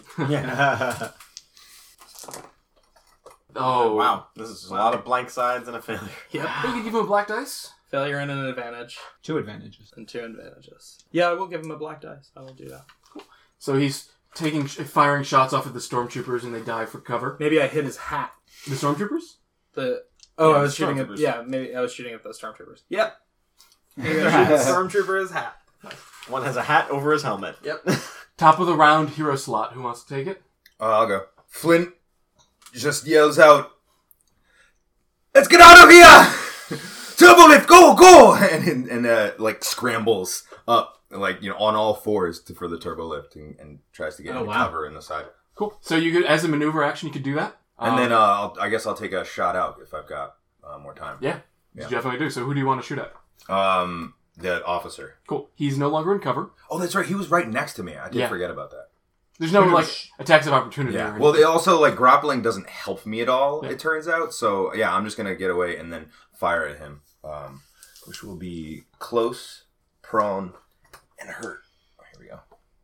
Oh, Wow. This is a lot of blank sides and a failure. Yep. You can give him a black dice? Failure and an advantage. 2 advantages. And 2 advantages. Yeah, I will give him a black dice. I will do that. So he's firing shots off at the stormtroopers and they dive for cover. Maybe I hit his hat. The stormtroopers? I Yeah, was shooting at. stormtroopers. Yeah, maybe I was shooting at the stormtroopers. Yep. Maybe I shoot the stormtrooper's hat. One has a hat over his helmet. Yep. Top of the round, hero slot. Who wants to take it? I'll go. Flint just yells out, "Let's get out of here! Turbo lift, go, go!" And like scrambles up, like, you know, on all fours for the turbo lift and tries to get into cover in the side. Cool. So you could, as a maneuver action, you could do that. And then I guess I'll take a shot out if I've got more time. Yeah. You definitely do. So who do you want to shoot at? The officer. Cool. He's no longer in cover. Oh, that's right. He was right next to me. I did forget about that. There's no, attacks of opportunity. Yeah. Or Well, they also, grappling doesn't help me at all, it turns out. So, yeah, I'm just going to get away and then fire at him. Which will be close, prone, and hurt. Oh, here we go.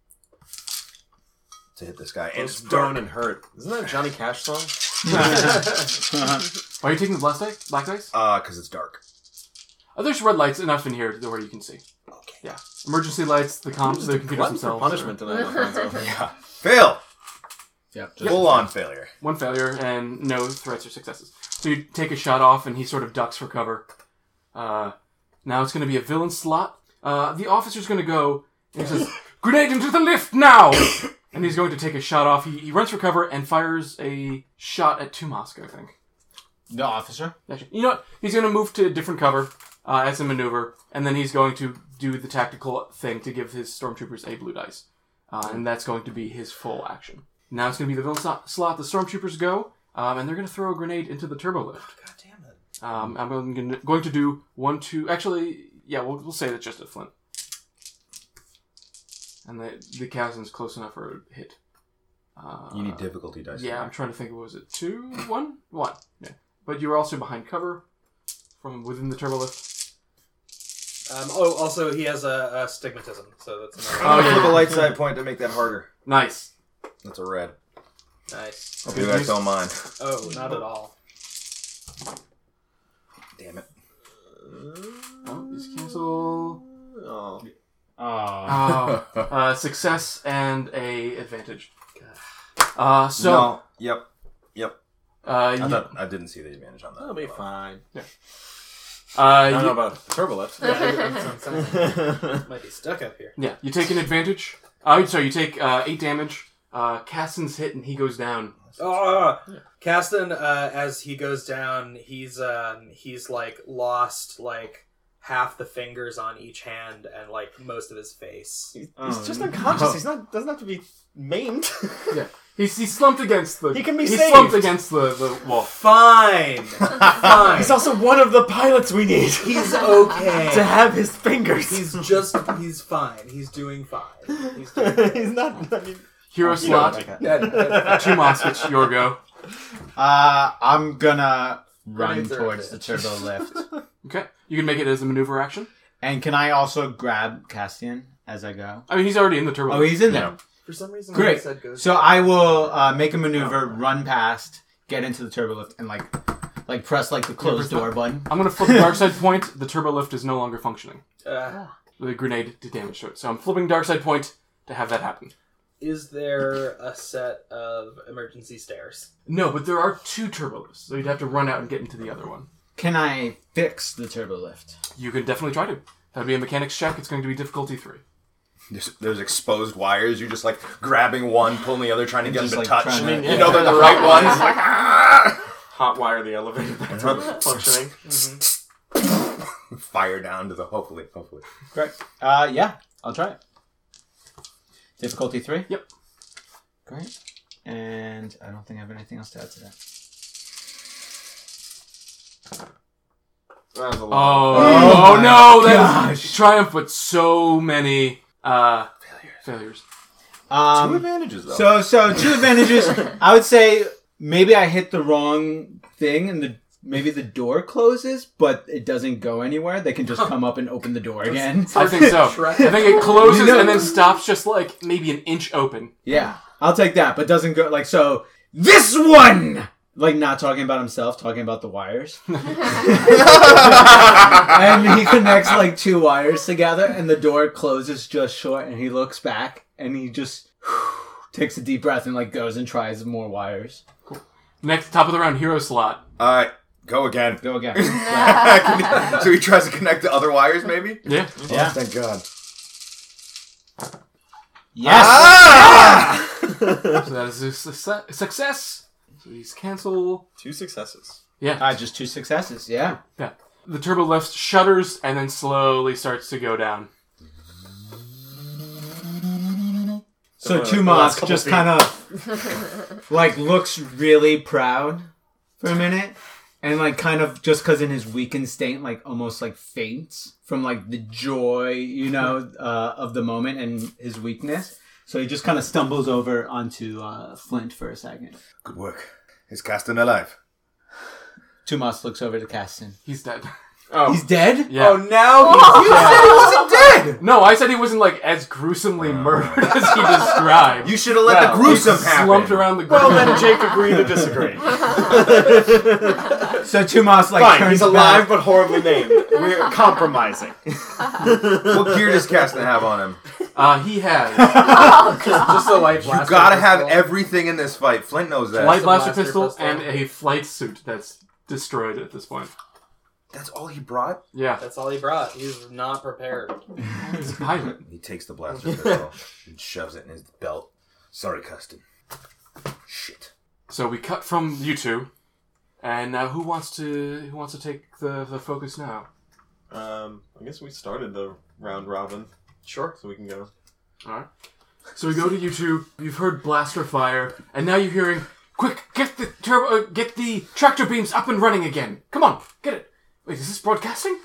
To hit this guy. And It's prone and hurt. Isn't that a Johnny Cash song? Why are you taking the black dice? Because it's dark. Oh, there's red lights enough in here to where you can see. Okay. Yeah. Emergency lights, the comps, the computers Glutton for themselves. punishment tonight, Alfonso. Yeah. Fail! Yep. Full on failure. One failure and no threats or successes. So you take a shot off and he sort of ducks for cover. Now it's going to be a villain slot. The officer's going to go and he says, "Grenade into the lift now!" And he's going to take a shot off. He runs for cover and fires a shot at Tumask, I think. The officer? Actually, you know what? He's going to move to a different cover as a maneuver, and then he's going to do the tactical thing to give his stormtroopers a blue dice. And that's going to be his full action. Now it's going to be the villain slot. The stormtroopers go, and they're going to throw a grenade into the turbo lift. God damn it. I'm going to do 1, 2... Actually, yeah, we'll say that just at Flint. And the Caston's close enough for a hit. You need difficulty dice. Yeah, I'm trying to think. What was it? 2, 1? 1. Yeah. But you were also behind cover from within the turbo lift. Also, he has a stigmatism, so that's another. I'm going to flip a light side point to make that harder. Nice. That's a red. Nice. Hope you guys don't mind. Oh, not at all. Damn it. Oh, these cancel. Oh. Success and a advantage. No. Yep. I didn't see the advantage on that. That'll be fine. I I don't know about turbo lift. Might be stuck up here. Yeah, you take an advantage. You take 8 damage. Caston's hit and he goes down. Caston, as he goes down, he's like lost like half the fingers on each hand and like most of his face. He's just unconscious. He's not. Doesn't have to be maimed. Yeah, he's slumped against the. He can be He's saved. slumped against the wall. Fine. He's also one of the pilots we need He's okay. to have his fingers. He's fine. He's doing fine. He's doing He's not. I mean, Hero slot. Tumask, it's your go. I'm gonna run Grenades are towards okay. the turbo lift. Okay, you can make it as a maneuver action. And can I also grab Castian as I go? I mean, he's already in the turbo. Oh, he's in there. For some reason, Great. I said goes So I will make a maneuver, run past, get into the turbo lift, and like Like press like the closed door button. I'm gonna flip dark side point. The turbo lift is no longer functioning. Uh, The grenade did damage to it. So I'm flipping dark side point to have that happen. is there a set of emergency stairs? No, but there are 2 turbo lifts, so you'd have to run out and get into the other one. Can I fix the turbo lift? You could definitely try to. That would be a mechanics check. It's going to be difficulty 3. There's exposed wires. You're just like grabbing one, pulling the other, trying to get them Just, to like, touch. trying to- You know they're the right ones. Like, Hot wire the elevator back to functioning. fire down to the hopefully. Great. Yeah, I'll try it. Difficulty 3? Yep. Great. And I don't think I have anything else to add to that. That was a lot. Oh, my no! gosh. That's Triumph, but so many failures. 2 advantages though. So 2 advantages. I would say maybe I hit the wrong thing and maybe the door closes, but it doesn't go anywhere. They can just come up and open the door again. I think so. Shrek. I think it closes No. and then stops just like maybe an inch open. Yeah, I'll take that, but doesn't go like so. This one, like not talking about himself, talking about the wires, and he connects like 2 wires together, and the door closes just short, and he looks back, and he just takes a deep breath and like goes and tries more wires. Next, top of the round, hero slot. Alright, go again. Go again. So he tries to connect the other wires, maybe? Yeah. Yeah. Thank God. Yes. Ah! So that is a success. So he's cancel. 2 successes. Yeah. Just 2 successes. Yeah. Yeah. The turbo lift shudders and then slowly starts to go down. So last Tumas couple just feet. kind of like looks really proud for a minute, and like kind of just because in his weakened state, like almost like faints from like the joy, of the moment and his weakness. So he just kind of stumbles over onto Flint for a second. Good work. Is Caston alive? Tumas looks over to Caston. He's dead. Oh, He's dead? Yeah. oh now he's dead. wasn't dead! No, I said he wasn't like as gruesomely murdered as he described. You should have let the He gruesome happen. slumped around the Well, ground. then Jake agreed to disagree. So Tumas like Fine, turns he's alive back. but horribly named. We're compromising. What gear does Caston have on him? He has Just a light You blaster gotta have pistol. everything in this fight. Flint knows that. light blaster blaster pistol pistol. and a flight suit that's destroyed at this point. That's all he brought? Yeah. That's all he brought. He's not prepared. He's a pilot. He takes the blaster pistol and shoves it in his belt. Sorry, Caston. Shit. So we cut from you two, and who wants to take the focus now? I guess we started the round robin, Sure. so we can go. All right. So we go to you two. You've heard blaster fire, and now you're hearing, "Quick, get the get the tractor beams up and running again! Come on, get it!" Wait, is this broadcasting?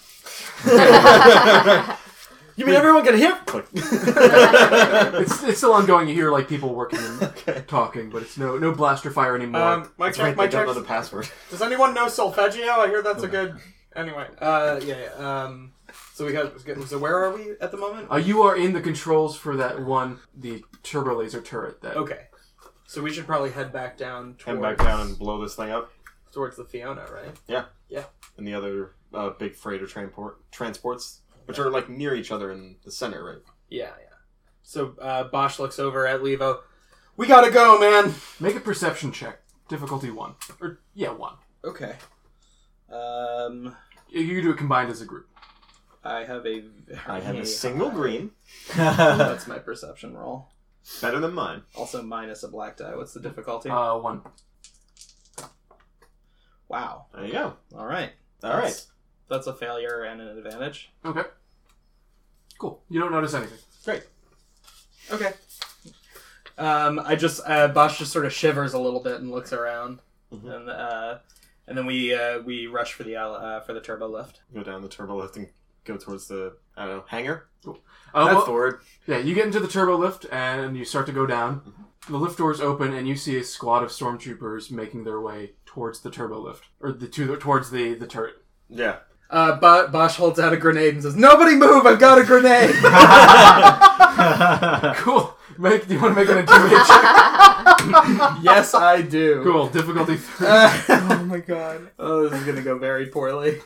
You mean everyone can hear? Click. It's still ongoing. You hear like people working and talking, but it's no blaster fire anymore. My That's right, check. My they don't check. know the password. Does anyone know solfeggio? I hear that's a good. Anyway. Yeah. So we got. So where are we at the moment? You are in the controls for that one, the turbo laser turret. That Okay. So we should probably head back down. Head back down and blow this thing up. Towards the Fiona, right? Yeah. Yeah. And the other big freighter transports, which are like near each other in the center, right? Yeah. So Bosch looks over at Levo. We gotta go, man. make a perception check, difficulty 1, or 1. Okay. You do it combined as a group. I have a. I have a single green, That's my perception roll. better than mine. Also minus a black die. What's the difficulty? 1. Wow. There you go. All right. All right. That's a failure and an advantage. Okay. Cool. You don't notice anything. Great. Okay. I just Bosch just sort of shivers a little bit and looks around, and then we rush for the turbo lift. Go down the turbo lift and go towards the hangar. Cool. That's Well, the word. yeah, you get into the turbo lift and you start to go down. The lift doors open and you see a squad of stormtroopers making their way towards the turbo lift, or towards the turret. Yeah. Bosch holds out a grenade and says, "Nobody move! I've got a grenade." Cool. Do you want to make an intimidate check? Yes, I do. Cool. Difficulty 3. Oh my god. Oh, this is gonna go very poorly.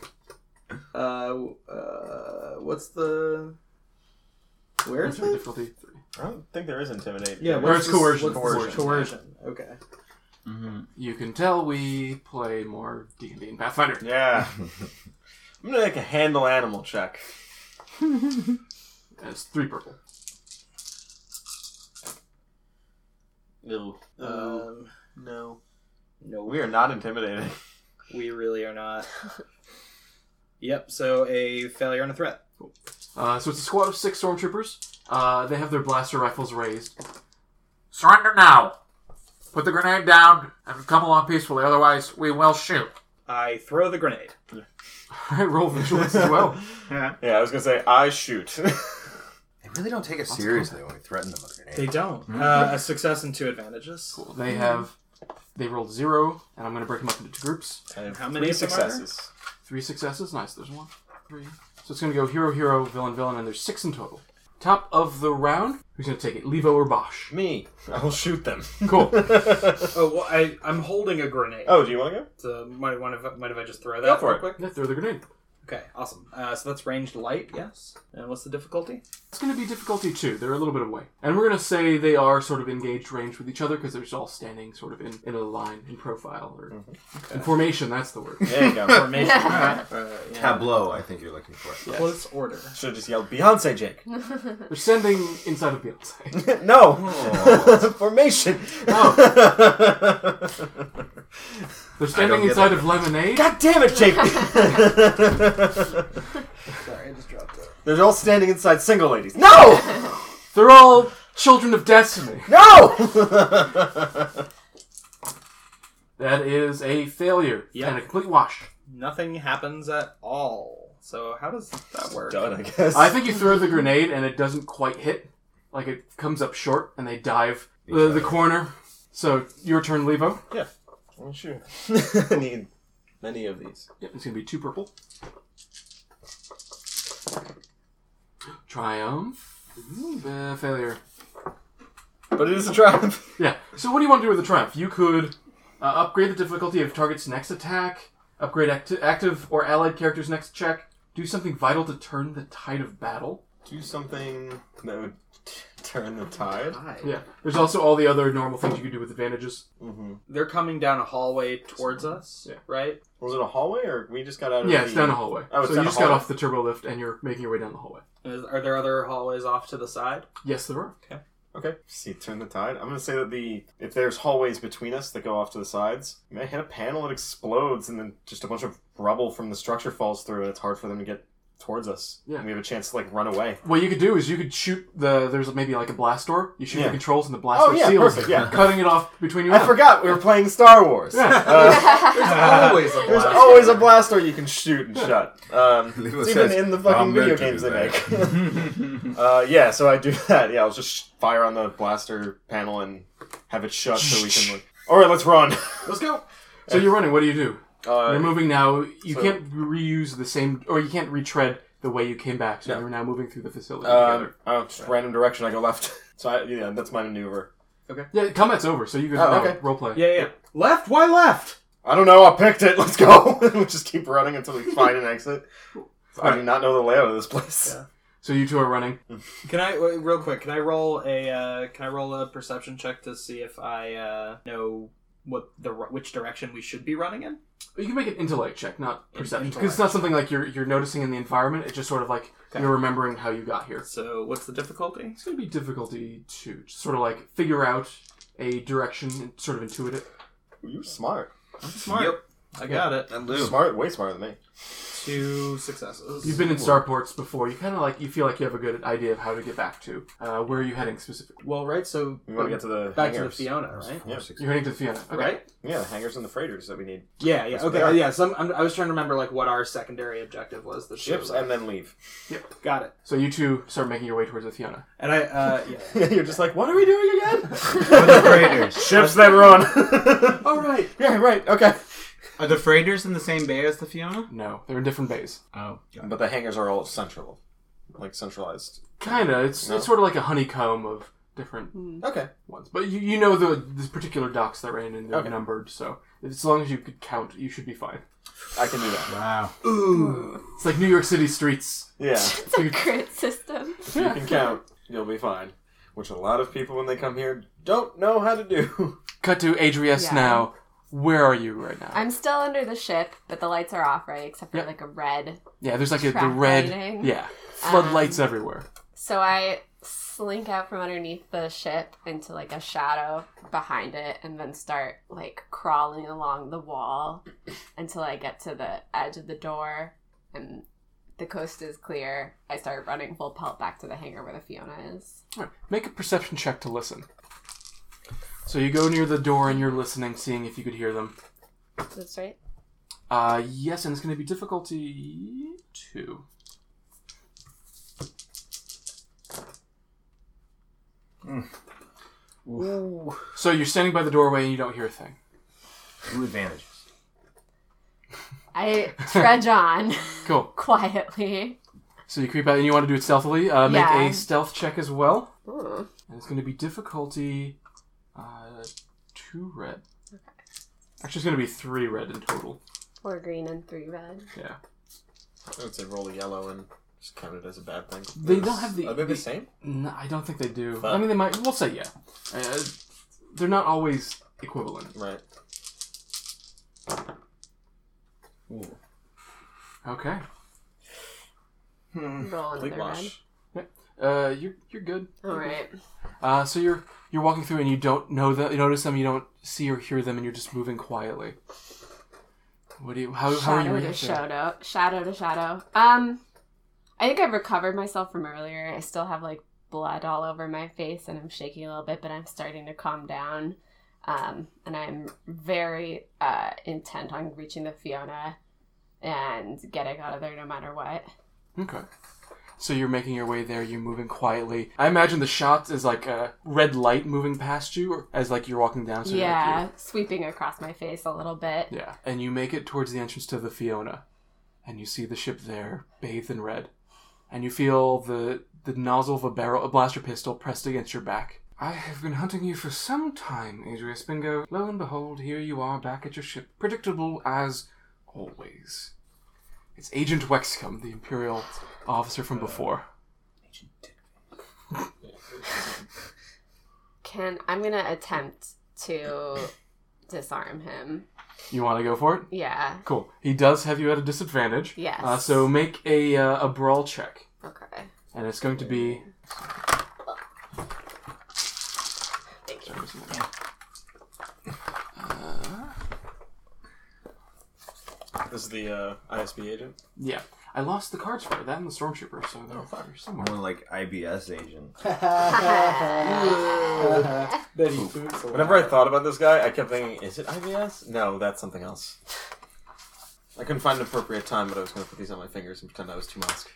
What's the? Where is it? Difficulty 3. I don't think there is intimidate. Yeah, Or it's coercion. What's coercion. Okay. You can tell we play more D&D and Pathfinder. Yeah. I'm gonna make a handle animal check. That's 3 purple. No. No. We are not intimidating. We really are not. Yep. So a failure and a threat. So it's a squad of 6 stormtroopers. They have their blaster rifles raised. Surrender now. Put the grenade down and come along peacefully, otherwise we will shoot. I throw the grenade. Alright, roll visuals as well. Yeah, I was gonna say, I shoot. They really don't take it seriously when we threaten them with a They grenade. don't. A success and 2 advantages. Cool. They rolled 0, and I'm going to break them up into 2 groups. How many 3 of them are there? successes. 3 successes. Nice. There's 1, 3. So it's going to go hero, hero, villain, villain, and there's 6 in total. Top of the round. Who's going to take it? Levo or Bosch? Me. I will shoot them. Cool. Oh, well, I'm holding a grenade. Oh, do you want to go? So mind if I just throw that Go for real it. quick? Yeah, throw the grenade. Okay, awesome. So that's ranged light, yes. And what's the difficulty? It's going to be difficulty 2. They're a little bit away. And we're going to say they are sort of engaged range with each other because they're all standing sort of in a line, in profile, or in formation, that's the word. There you go. Formation. Yeah. Tableau, I think you're looking for. Close order. Should have just yelled, Beyonce, Jake. They're standing inside of Beyonce. No! Oh. Formation! They're standing get inside it. of Lemonade. God damn it, Jake! Sorry, I just dropped it. They're all standing inside single ladies. No! They're all children of destiny. No! That is a failure Yep. and a complete wash. Nothing happens at all. So how does that work? Done, I guess. I think you throw the grenade and it doesn't quite hit. Like it comes up short and they dive the corner. So your turn, Levo. Oh, shoot. I need many of these. Yep, it's going to be 2 purple. Triumph. Failure. But it is a triumph. Yeah. So what do you want to do with the Triumph? You could upgrade the difficulty of target's next attack, upgrade active or allied character's next check, do something vital to turn the tide of battle. Do something that would turn the tide. Yeah. There's also all the other normal things you could do with advantages. Mm-hmm. They're coming down a hallway towards us, Yeah. right? Was it a hallway, or we just got out of Yeah, the... it's down a hallway. Oh, it's so down you a just got hallway. off the turbo lift and you're making your way down the hallway. Are there other hallways off to the side? Yes, there are. Okay. See, turn the tide. I'm gonna say that if there's hallways between us that go off to the sides, you may hit a panel, it explodes, and then just a bunch of rubble from the structure falls through, and it's hard for them to get towards us. Yeah. And we have a chance to, like, run away. What you could do is you could shoot there's maybe like a blast door. You shoot Yeah. the controls and the blaster Oh, yeah, seals, perfect, yeah. cutting it off between you I and them. forgot we were playing Star Wars. Yeah. There's always a There's blast. always a blast door you can shoot and shut. Lilo It's even says, in the fucking "I'm video meant to games do they that." make. Yeah, so I do that. Yeah, I'll just fire on the blaster panel and have it shut so we can... Alright, let's run. Let's go. So you're running. What do you do? You're Uh, moving now. You so- can't reuse the same, or you can't retread the way you came back. So No. you're now moving through the facility together. just random direction, I go left. So, yeah, that's my maneuver. Yeah, combat's over. So you can Oh, now okay. roleplay. Yeah. Left? Why left? I don't know, I picked it. Let's go. We'll just keep running until we find an exit. I do not know the layout of this place. Yeah. So you two are running. Can I real quick? Can I roll a perception check to see if I know which direction we should be running in? You can make an intellect check, not perception, Intellect. because it's not something like you're noticing in the environment. It's just sort of like Okay. you're remembering how you got here. So what's the difficulty? It's going to be difficulty to just sort of like figure out a direction, sort of intuit it. You're smart. I'm smart. Yep. I got it. And You're Lou. smart, way smarter than me. 2 successes. You've been in starports before. You kind of like you feel like you have a good idea of how to get back to. Where are you heading specifically? Well, right. So We want to get to the back hangars. to the Fiona, right? Yeah. You're heading to the Fiona. Okay. Right. Yeah, the hangars and the freighters that we need. Yeah. Yes, Okay. they are. Yeah. I was trying to remember like what our secondary objective was. The Ships and then leave. got it. So you two start making your way towards the Fiona. And I yeah. You're just like, what are we doing again? the freighters. Ships that run. Oh right. Yeah, right, okay. Are the freighters in the same bay as the Fiona? No, they're in different bays. Oh. But the hangars are all central. Like centralized. Kinda. It's sort of like a honeycomb of different Okay. ones. But you know the particular docks they're in, and they're Okay. numbered, so as long as you could count, you should be fine. I can do that. Wow. It's like New York City streets. Yeah. It's a crit system. If you can count, you'll be fine. Which a lot of people, when they come here, don't know how to do. Cut to Adrius Yeah. now. Where are you right now? I'm still under the ship, but the lights are off, right? Except for Yep. like a red. Yeah, there's like the Track red. lighting. Yeah, floodlights everywhere. So I slink out from underneath the ship into like a shadow behind it, and then start like crawling along the wall until I get to the edge of the door, and the coast is clear. I start running full pelt back to the hangar where the Fiona is. All right, make a perception check to listen. So you go near the door and you're listening, seeing if you could hear them. That's right. Yes, and it's going to be difficulty 2. Ooh. So you're standing by the doorway and you don't hear a thing. 2 advantages. I trudge on Cool. quietly. So you creep out and you want to do it stealthily. Make Yeah. a stealth check as well. Ooh. And it's going to be difficulty 2 red. Actually, it's going to be 3 red in total. 4 green and 3 red. Yeah. I would say roll a yellow and just count it as a bad thing. They don't have Are they the same? No, I don't think they do. Fuck. I mean, they might. We'll say yeah. They're not always equivalent. Right. Okay. Roll Complete another red. wash. You're good. All right. So you're walking through and you don't know that. You notice them. You don't see or hear them, and you're just moving quietly. What do you? How are you Shadow to reacting? shadow. Shadow to shadow. I think I've recovered myself from earlier. I still have like blood all over my face and I'm shaking a little bit, but I'm starting to calm down. And I'm very intent on reaching the Fiona and getting out of there no matter what. Okay. So you're making your way there. You're moving quietly. I imagine the shot is like a red light moving past you, or as like you're walking down. So you're Yeah, like sweeping across my face a little bit. yeah, and you make it towards the entrance to the Fiona, and you see the ship there, bathed in red, and you feel the nozzle of a blaster pistol pressed against your back. I have been hunting you for some time, Adrius Bingo. Lo and behold, here you are back at your ship, predictable as always. It's Agent Wexcombe, the Imperial officer from before. I'm gonna attempt to disarm him. You want to go for it? Yeah. Cool. He does have you at a disadvantage. Yes. So make a brawl check, Okay. and it's going to be. Thank you. This is the ISB agent. Yeah, I lost the cards for it. That and the Stormtrooper, so they're somewhere. More like IBS agent. Whenever I thought about this guy, I kept thinking, is it IBS? No, that's something else. I couldn't find an appropriate time, but I was going to put these on my fingers and pretend I was too musk.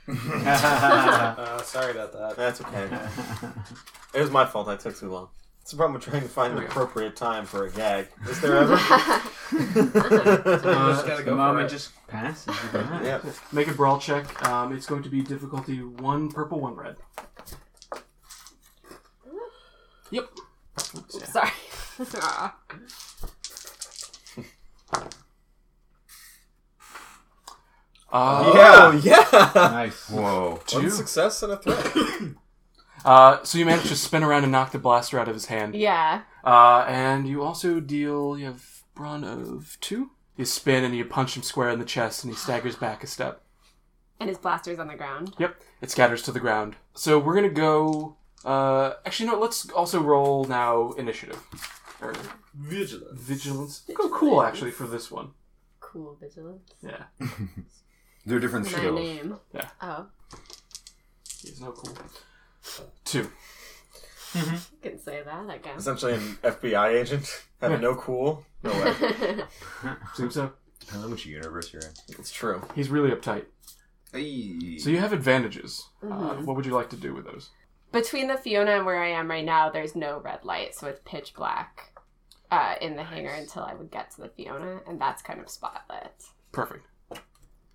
Sorry about that. That's okay. It was my fault I took too long. It's the problem with trying to find an appropriate time for a gag. Is there ever? Just gotta The go for moment it. just passes. Yeah. Make a brawl check. It's going to be difficulty 1 purple, 1 red. Yep. Oops, yeah. Sorry. Aw. Oh, yeah! Nice. Whoa. One success and a threat. So you manage to spin around and knock the blaster out of his hand. Yeah. And you also deal. You have brawn of 2. You spin and you punch him square in the chest, and he staggers back a step. And his blaster's on the ground. Yep. It scatters to the ground. So we're gonna go. Actually, no. Let's also roll now initiative. Or vigilance. Go cool actually for this one. Cool vigilance. Yeah. They're different My skills. name. Yeah. Oh. He's no cool. 2. You can say that, I guess. Essentially an FBI agent. Having no cool. No way. Seems so. Depends on which universe you're in. It's true. He's really uptight. Hey. So you have advantages. Mhm. What would you like to do with those? Between the Fiona and where I am right now, there's no red light, so it's pitch black in the hangar until I would get to the Fiona, and that's kind of spotlit. Perfect.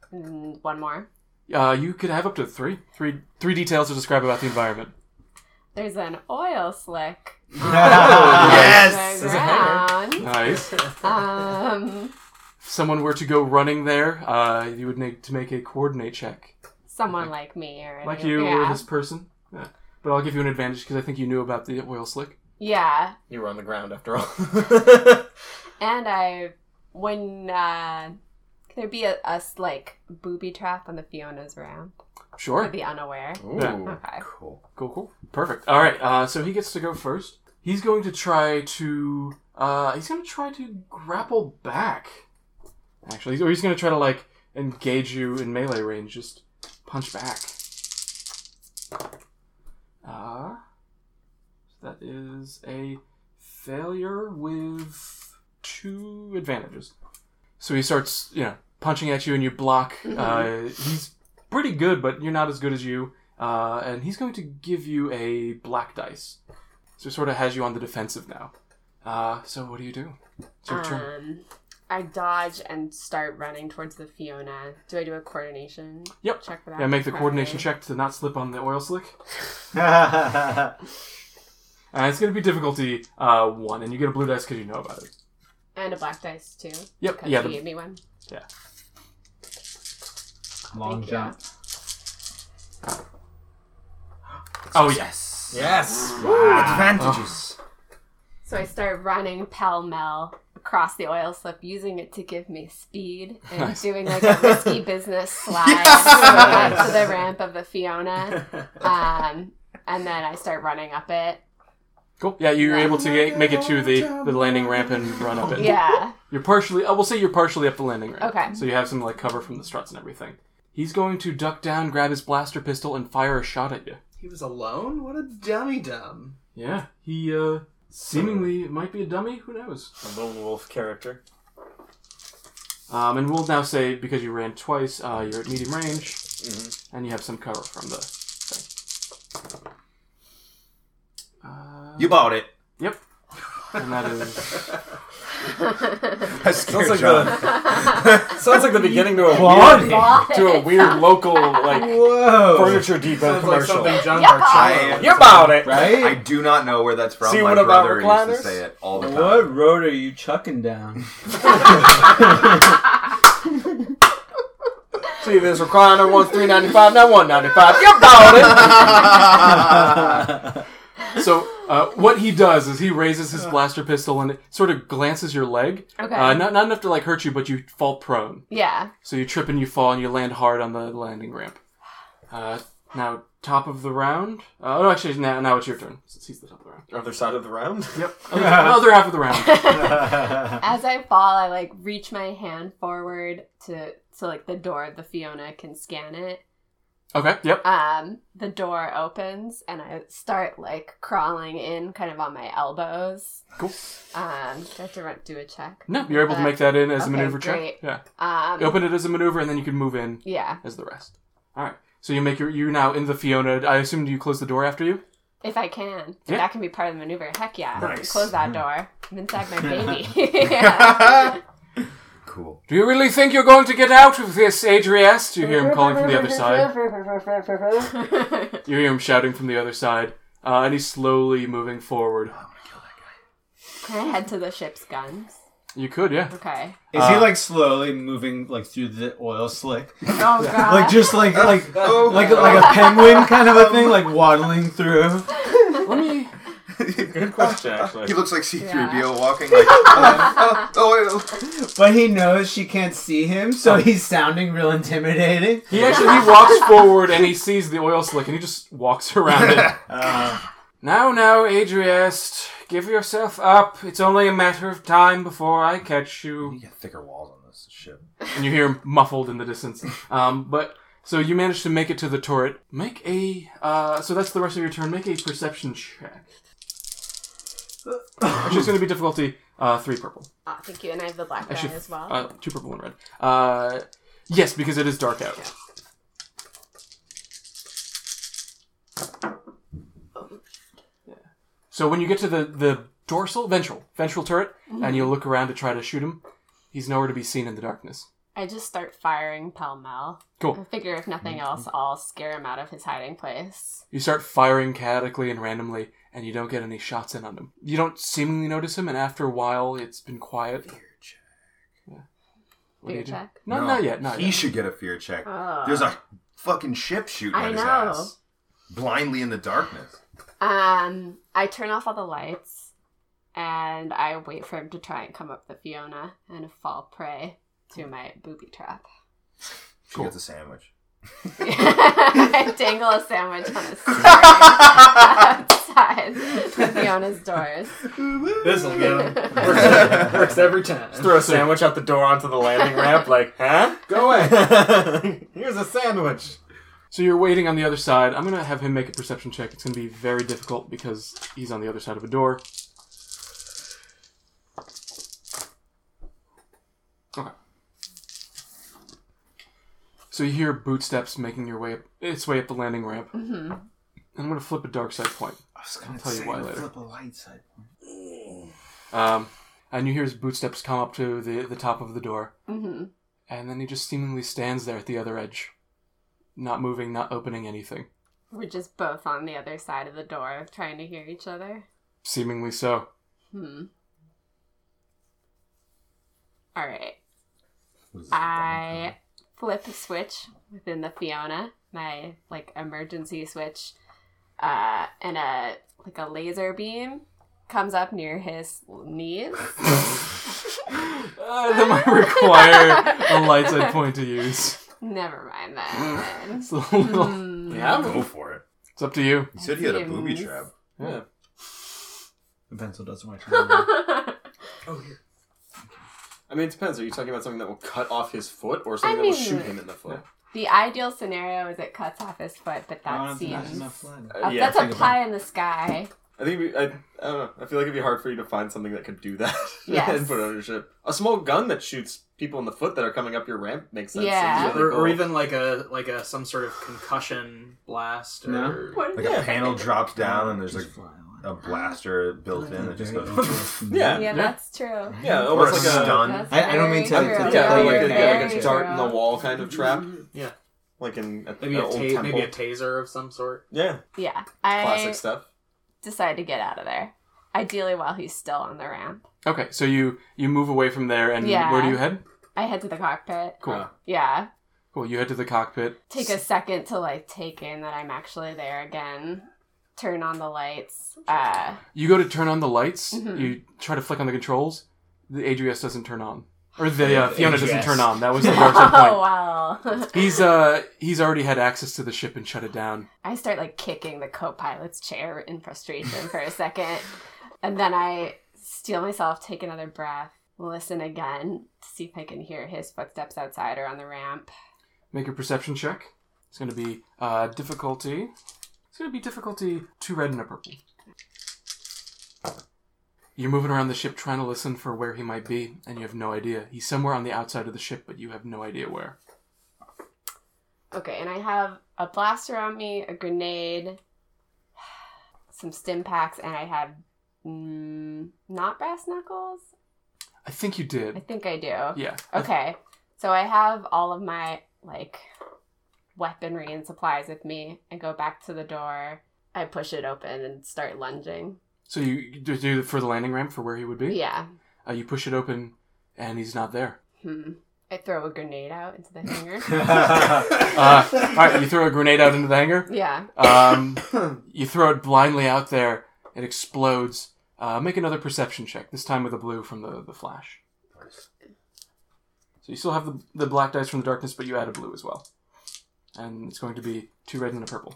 And one more. You could have up to 3 details to describe about the environment. there's an oil slick Yes! on the ground. Nice. If someone were to go running there, you would need to make a coordinate check. Someone like me or Like any- you yeah. or this person. Yeah. But I'll give you an advantage because I think you knew about the oil slick. Yeah, You were on the ground after all. and when could there be a like booby trap on the Fiona's ramp Sure. for the unaware? Yeah. Okay. Cool. Cool. Perfect. All right. So he gets to go first. He's going to try to. Grapple back. Actually, or he's going to try to like engage you in melee range. Just punch back. That is a failure with 2 advantages. So he starts, punching at you, and you block. He's pretty good, but you're not as good as you. And he's going to give you a black dice. So he sort of has you on the defensive now. So what do you do? It's your turn. I dodge and start running towards the Fiona. Do I do a coordination Yep. check for that? Yeah, make the Okay. coordination check to not slip on the oil slick. It's going to be difficulty 1, and you get a blue dice because you know about it. And a black dice too. Yep. Because Yeah. she gave me one. Yeah. Long Thank jump. Oh yes. Yes! Advantages. So I start running pell-mell across the oil slip, using it to give me speed, and Nice. doing like a risky business slide to the ramp of the Fiona. And then I start running up it. Cool. Yeah, you're able to make it to the landing ramp and run up it. Yeah. You're partially. We'll say you're partially up the landing ramp. Okay. So you have some like cover from the struts and everything. He's going to duck down, grab his blaster pistol, and fire a shot at you. He was alone? What a dummy dumb. Yeah. He seemingly might be a dummy. Who knows? A lone wolf character. And we'll now say because you ran twice, you're at medium range, and you have some cover from the thing. You bought it. Yep. And that is. I scared Sounds like John. Sounds like the beginning to a Quality. weird local like Whoa. Furniture Depot Sounds like commercial. something John Yeah. Marcello. You bought it. Right? I do not know where that's from. See My what about brother used recliners? to say it all the time. What road are you chucking down? See this recliner once $3.95, now $1.95. You bought it. So, what he does is he raises his blaster pistol and it sort of glances your leg. Okay. Not enough to like hurt you, but you fall prone. Yeah. So you trip and you fall and you land hard on the landing ramp. Now, top of the round. No, actually, now it's your turn. Since he's the top of the round. Other side of the round. Yep. Other half of the round. As I fall, I like reach my hand forward to so like the door of the Fiona can scan it. Okay. Yep. The door opens and I start like crawling in, kind of on my elbows. Cool. Do I have to do a check? No, you're able to make that in as a Okay, maneuver great. check. Yeah. You open it as a maneuver, and then you can move in Yeah. as the rest. All right. So you make you're now in the Fiona. I assume you close the door after you. If I can. If Yeah. that can be part of the maneuver. Heck yeah. Nice. Close that door. I'm inside my baby. Yeah. Cool. Do you really think you're going to get out of this, Adriest? You hear him calling from the other side. You hear him shouting from the other side. And he's slowly moving forward. Can I head to the ship's guns? You could, yeah. Okay. Is he like slowly moving like through the oil slick? Oh god. Like just like a penguin kind of a thing, like waddling through. Let me... Good question, actually. He looks like C-3PO Yeah. walking like, oh. But he knows she can't see him, so he's sounding real intimidating. He walks forward and he sees the oil slick and he just walks around it. Now, Adriest, give yourself up. It's only a matter of time before I catch you. You get thicker walls on this ship. And you hear him muffled in the distance. So you manage to make it to the turret. Make a, so that's the rest of your turn. Make a perception check. Actually, it's going to be difficulty 3 purple. Oh, thank you. And I have the black die Actually, as well. 2 purple, 1 red. Yes, because it is dark out. Yeah. So when you get to the ventral turret, and you look around to try to shoot him, he's nowhere to be seen in the darkness. I just start firing pell-mell. Cool. I figure if nothing else, I'll scare him out of his hiding place. You start firing chaotically and randomly, and you don't get any shots in on him. You don't seemingly notice him, and after a while, it's been quiet. Fear check. What do Fear you do? check? No, not yet. Not He yet. should get a fear check. Ugh. There's a fucking ship shooting I at his know. ass. Blindly in the darkness. I turn off all the lights, and I wait for him to try and come up the Fiona and fall prey to my booby trap. She gets a sandwich. I dangle a sandwich on a string outside the Fiona's doors. This'll get him. Works every time. Throw a sandwich out the door onto the landing ramp, like, huh? Go away. Here's a sandwich. So you're waiting on the other side. I'm going to have him make a perception check. It's going to be very difficult because he's on the other side of a door. Okay. So you hear bootsteps making its way up the landing ramp. Mm-hmm. I'm going to flip a dark side point. I was I'll tell you why later. Flip a light side. And you hear his bootsteps come up to the top of the door. Mm-hmm. And then he just seemingly stands there at the other edge. Not moving, not opening anything. We're just both on the other side of the door trying to hear each other. Seemingly so. Alright. I flip a switch within the Fiona, my emergency switch, and a laser beam comes up near his knees. That might require a light side point to use. Never mind that. It's a little... Yeah, Go for it. It's up to you. You said he had a Seems- booby trap. Yeah. The pencil doesn't work. Oh, here. I mean, it depends. Are you talking about something that will cut off his foot or something I that will mean- shoot him in the foot? The ideal scenario is it cuts off his foot, but that Not seems... enough light. Yeah, that's a pie in the sky. I think I don't know. I feel like it'd be hard for you to find something that could do that Yes. and put it on your ship. A small gun that shoots people in the foot that are coming up your ramp makes sense. Yeah. Seems really Or cool. even like a some sort of concussion blast. Or... No. Like a panel drops down and there's like a blaster built in that just goes. Yeah. Yeah, that's true. Yeah, Or almost a like a stun. That's I don't mean very to- true. to yeah, play like your a, game. like a Very dart in the true. wall kind of trap. Yeah. Like in Maybe an a old maybe temple. a taser of some sort. Yeah, Yeah, classic I stuff. decide to get out of there. Ideally while he's still on the ramp. Okay, so you move away from there, and Yeah. where do you head? I head to the cockpit. Cool. Yeah. Cool, you head to the cockpit. Take a second to take in that I'm actually there again. Turn on the lights. You go to turn on the lights. Mhm. You try to flick on the controls. The AGS doesn't turn on. Or the Fiona doesn't AGS. turn on. That was the dark side point. Oh wow. He's already had access to the ship and shut it down. I start kicking the co-pilot's chair in frustration for a second. And then I steel myself, take another breath, listen again to see if I can hear his footsteps outside or on the ramp. Make a perception check. It's going to be difficulty. It's going to be difficulty 2 red and a purple. You're moving around the ship trying to listen for where he might be, and you have no idea. He's somewhere on the outside of the ship, but you have no idea where. Okay, and I have a blaster on me, a grenade, some stim packs, and I have not brass knuckles? I think you I did. think I do. Yeah. Okay, so I have all of my, weaponry and supplies with me. I go back to the door. I push it open and start lunging. So you do it for the landing ramp for where he would be? Yeah. You push it open, and he's not there. I throw a grenade out into the hangar. All right, you throw a grenade out into the hangar. Yeah. You throw it blindly out there. It explodes. Make another perception check, this time with a blue from the flash. So you still have the black dice from the darkness, but you add a blue as well. And it's going to be 2 red and a purple.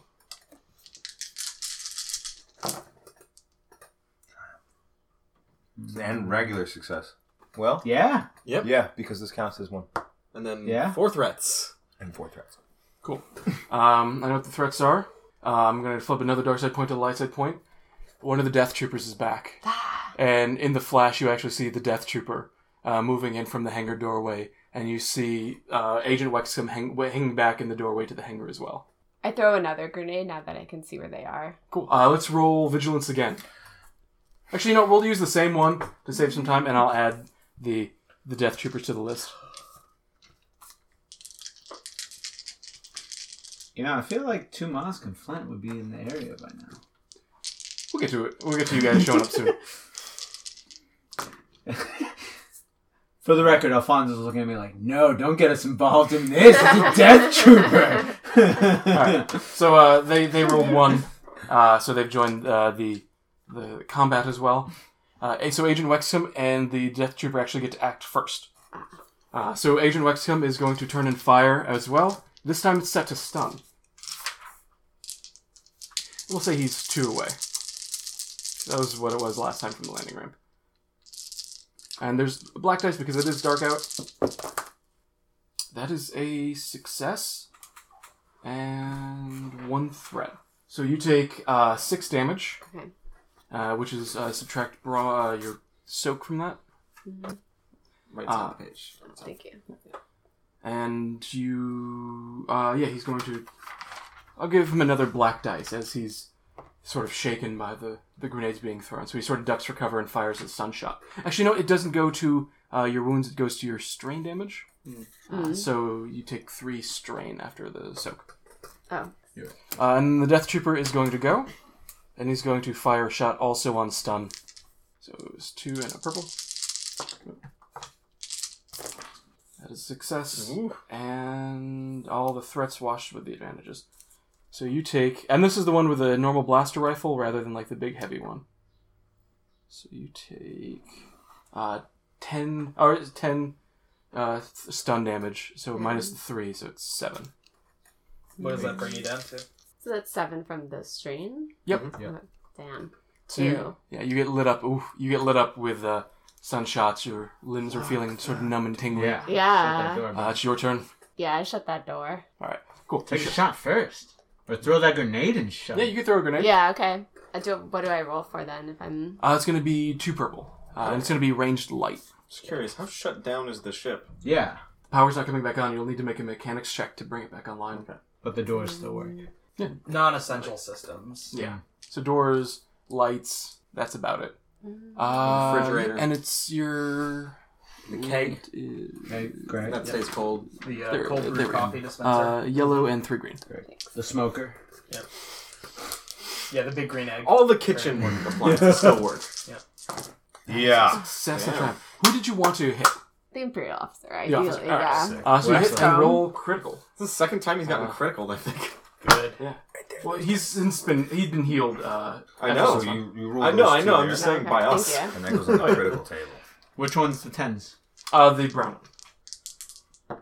And regular success. Well, Yeah. yeah, because this counts as one. And then Yeah. 4 threats. And 4 threats. Cool. I know what the threats are. I'm going to flip another dark side point to the light side point. One of the Death Troopers is back. And in the flash, you actually see the Death Trooper moving in from the hangar doorway. And you see Agent Wexham hanging back in the doorway to the hangar as well. I throw another grenade now that I can see where they are. Cool. Let's roll Vigilance again. Actually, we'll use the same one to save some time, and I'll add the Death Troopers to the list. I feel like Tumask and Flint would be in the area by now. We'll get to it. We'll get to you guys showing up soon. For the record, Alfonso's looking at me like, no, don't get us involved in this. It's a death trooper. Alright. So they rolled 1. So they've joined the combat as well. So Agent Wexham and the Death Trooper actually get to act first. So Agent Wexham is going to turn and fire as well. This time it's set to stun. We'll say he's 2 away. That was what it was last time from the landing ramp. And there's black dice because it is dark out. That is a success. And 1 threat. So you take 6 damage. Okay. Which is subtract your soak from that. Right side of the page. Thank you. And you... he's going to... I'll give him another black dice as he's sort of shaken by the grenades being thrown. So he sort of ducks for cover and fires a stun shot. Actually, no, it doesn't go to your wounds. It goes to your strain damage. So you take 3 strain after the soak. Oh. And the Death Trooper is going to go. And he's going to fire a shot also on stun. So it was 2 and a purple. That is a success. Ooh. And all the threats washed with the advantages. So you take... And this is the one with a normal blaster rifle rather than like the big heavy one. So you take 10 stun damage. So minus the 3, so it's 7. What does that bring you down to? So that's 7 from the strain? Yep. Oh, damn. So 2. you get lit up. Ooh, you get lit up with sun shots. Your limbs are feeling sort of numb and tingling. Yeah. Yeah. Shut that door, It's your turn. Yeah, I shut that door. All right. Cool. Take a shot first. Or throw that grenade and shove. Yeah, you can throw a grenade. Yeah, okay. What do I roll for then if I'm... It's going to be 2 purple. And it's going to be ranged light. Just curious, how shut down is the ship? Yeah. Power's not coming back on. You'll need to make a mechanics check to bring it back online. Okay. But the doors still work. Non-essential systems. Yeah. So doors, lights, that's about it. Refrigerator. And it's your... The keg. Okay, great. That stays cold. The There- cold there brew we coffee dispenser. Yellow and 3 green. The smoker. Yeah, the big green egg. All the kitchen appliances still work. Yeah. Success and triumph. Who did you want to hit? The Imperial Officer, The ideally, officer. yeah. Alright. So you hit Excellent. and roll critical. This is the second time he's gotten critical, I think. Good. Yeah. Well, he's been healed. I know. So you roll I know. those two I'm there, just saying Okay, by thank us. you. and that goes on the critical table. Which one's the 10s? The brown one.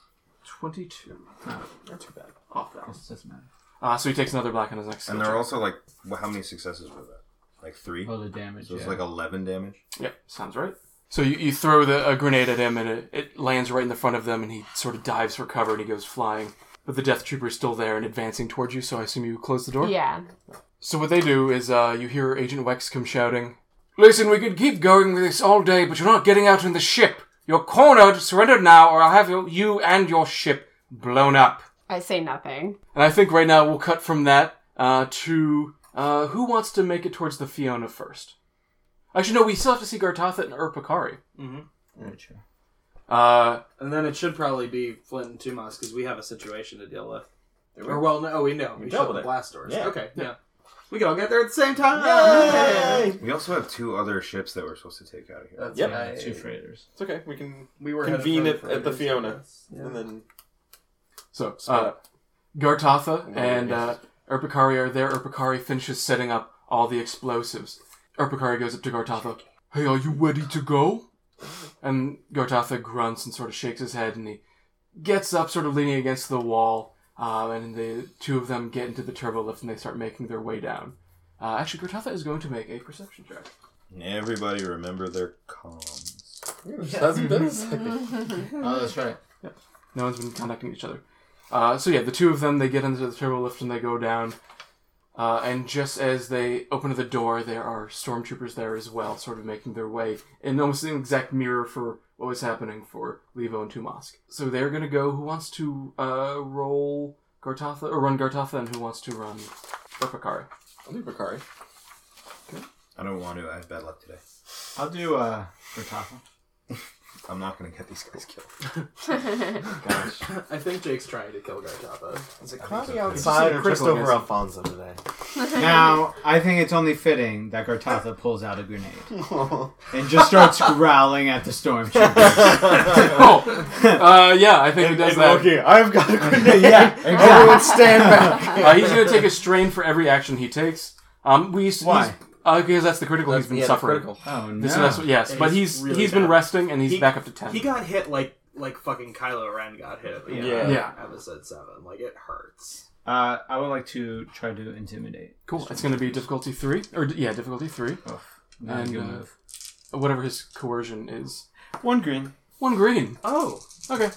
22. Not too bad. Off that one. This doesn't matter. So he takes another black on his next And skill there are check. also like, how many successes were that? Like 3? Oh, the damage. So it's yeah. like 11 damage. Yep, sounds right. So you throw a grenade at him, and it lands right in the front of them, and he sort of dives for cover, and he goes flying. But the Death Trooper is still there and advancing towards you, so I assume you close the door? Yeah. So what they do is you hear Agent Wexcomb shouting, "Listen, we could keep going with this all day, but you're not getting out in the ship. You're cornered, surrender now, or I'll have you and your ship blown up." I say nothing. And I think right now we'll cut from that to who wants to make it towards the Fiona first? Actually, no, we still have to see Gartatha and Urpakari. Very true. And then it should probably be Flint and Tumas because we have a situation to deal with. Or well, no, we know. We dealt shut with the it. blast doors. Yeah. Okay, yeah. We can all get there at the same time. Yay! We also have 2 other ships that we're supposed to take out of here. That's Yep. right. 2 freighters. It's okay. We can We were convene headed for at the freighters, Fiona. yes. Yeah. And then... So, Gartatha and yes. Urpakari are there. Urpakari finishes setting up all the explosives. Urpakari goes up to Gartatha. "Hey, are you ready to go?" And Gartatha grunts and sort of shakes his head, and he gets up, sort of leaning against the wall, and the 2 of them get into the turbo lift, and they start making their way down. Actually, Gartatha is going to make a perception check. Everybody remember their comms. Hasn't been a second. Oh, that's right. No one's been contacting each other. So yeah, the 2 of them, they get into the turbo lift and they go down. And just as they open the door, there are stormtroopers there as well, sort of making their way in almost an exact mirror for what was happening for Levo and Tumask. So they're going to go. Who wants to roll Gartatha, or run Gartatha, and who wants to run Urpakari? I'll do Bakari. I don't want to. I have bad luck today. I'll do Gartatha. I'm not going to get these guys killed. Gosh. I think Jake's trying to kill Gartapa. Is it I think cloudy so. outside or just Critical over guess. Alfonso today? Now, I think it's only fitting that Gartatha pulls out a grenade and just starts growling at the stormtroopers. Yeah, I think he does that. Okay, I've got a grenade. Yeah, exactly. Everyone stand back. He's going to take a strain for every action he takes. Why? Because that's the critical he's been suffering. Oh, no. So that's, yes, Yeah, but he's really he's been bad. resting and he's He- back up to 10. He got hit like fucking Kylo Ren got hit at the end of Yeah. episode 7. Like, it hurts. I would like to try to intimidate. Cool. It's going to be difficulty 3. Difficulty 3. Oh, not a And good move. whatever his coercion is. 1 green. 1 green. Oh, Okay.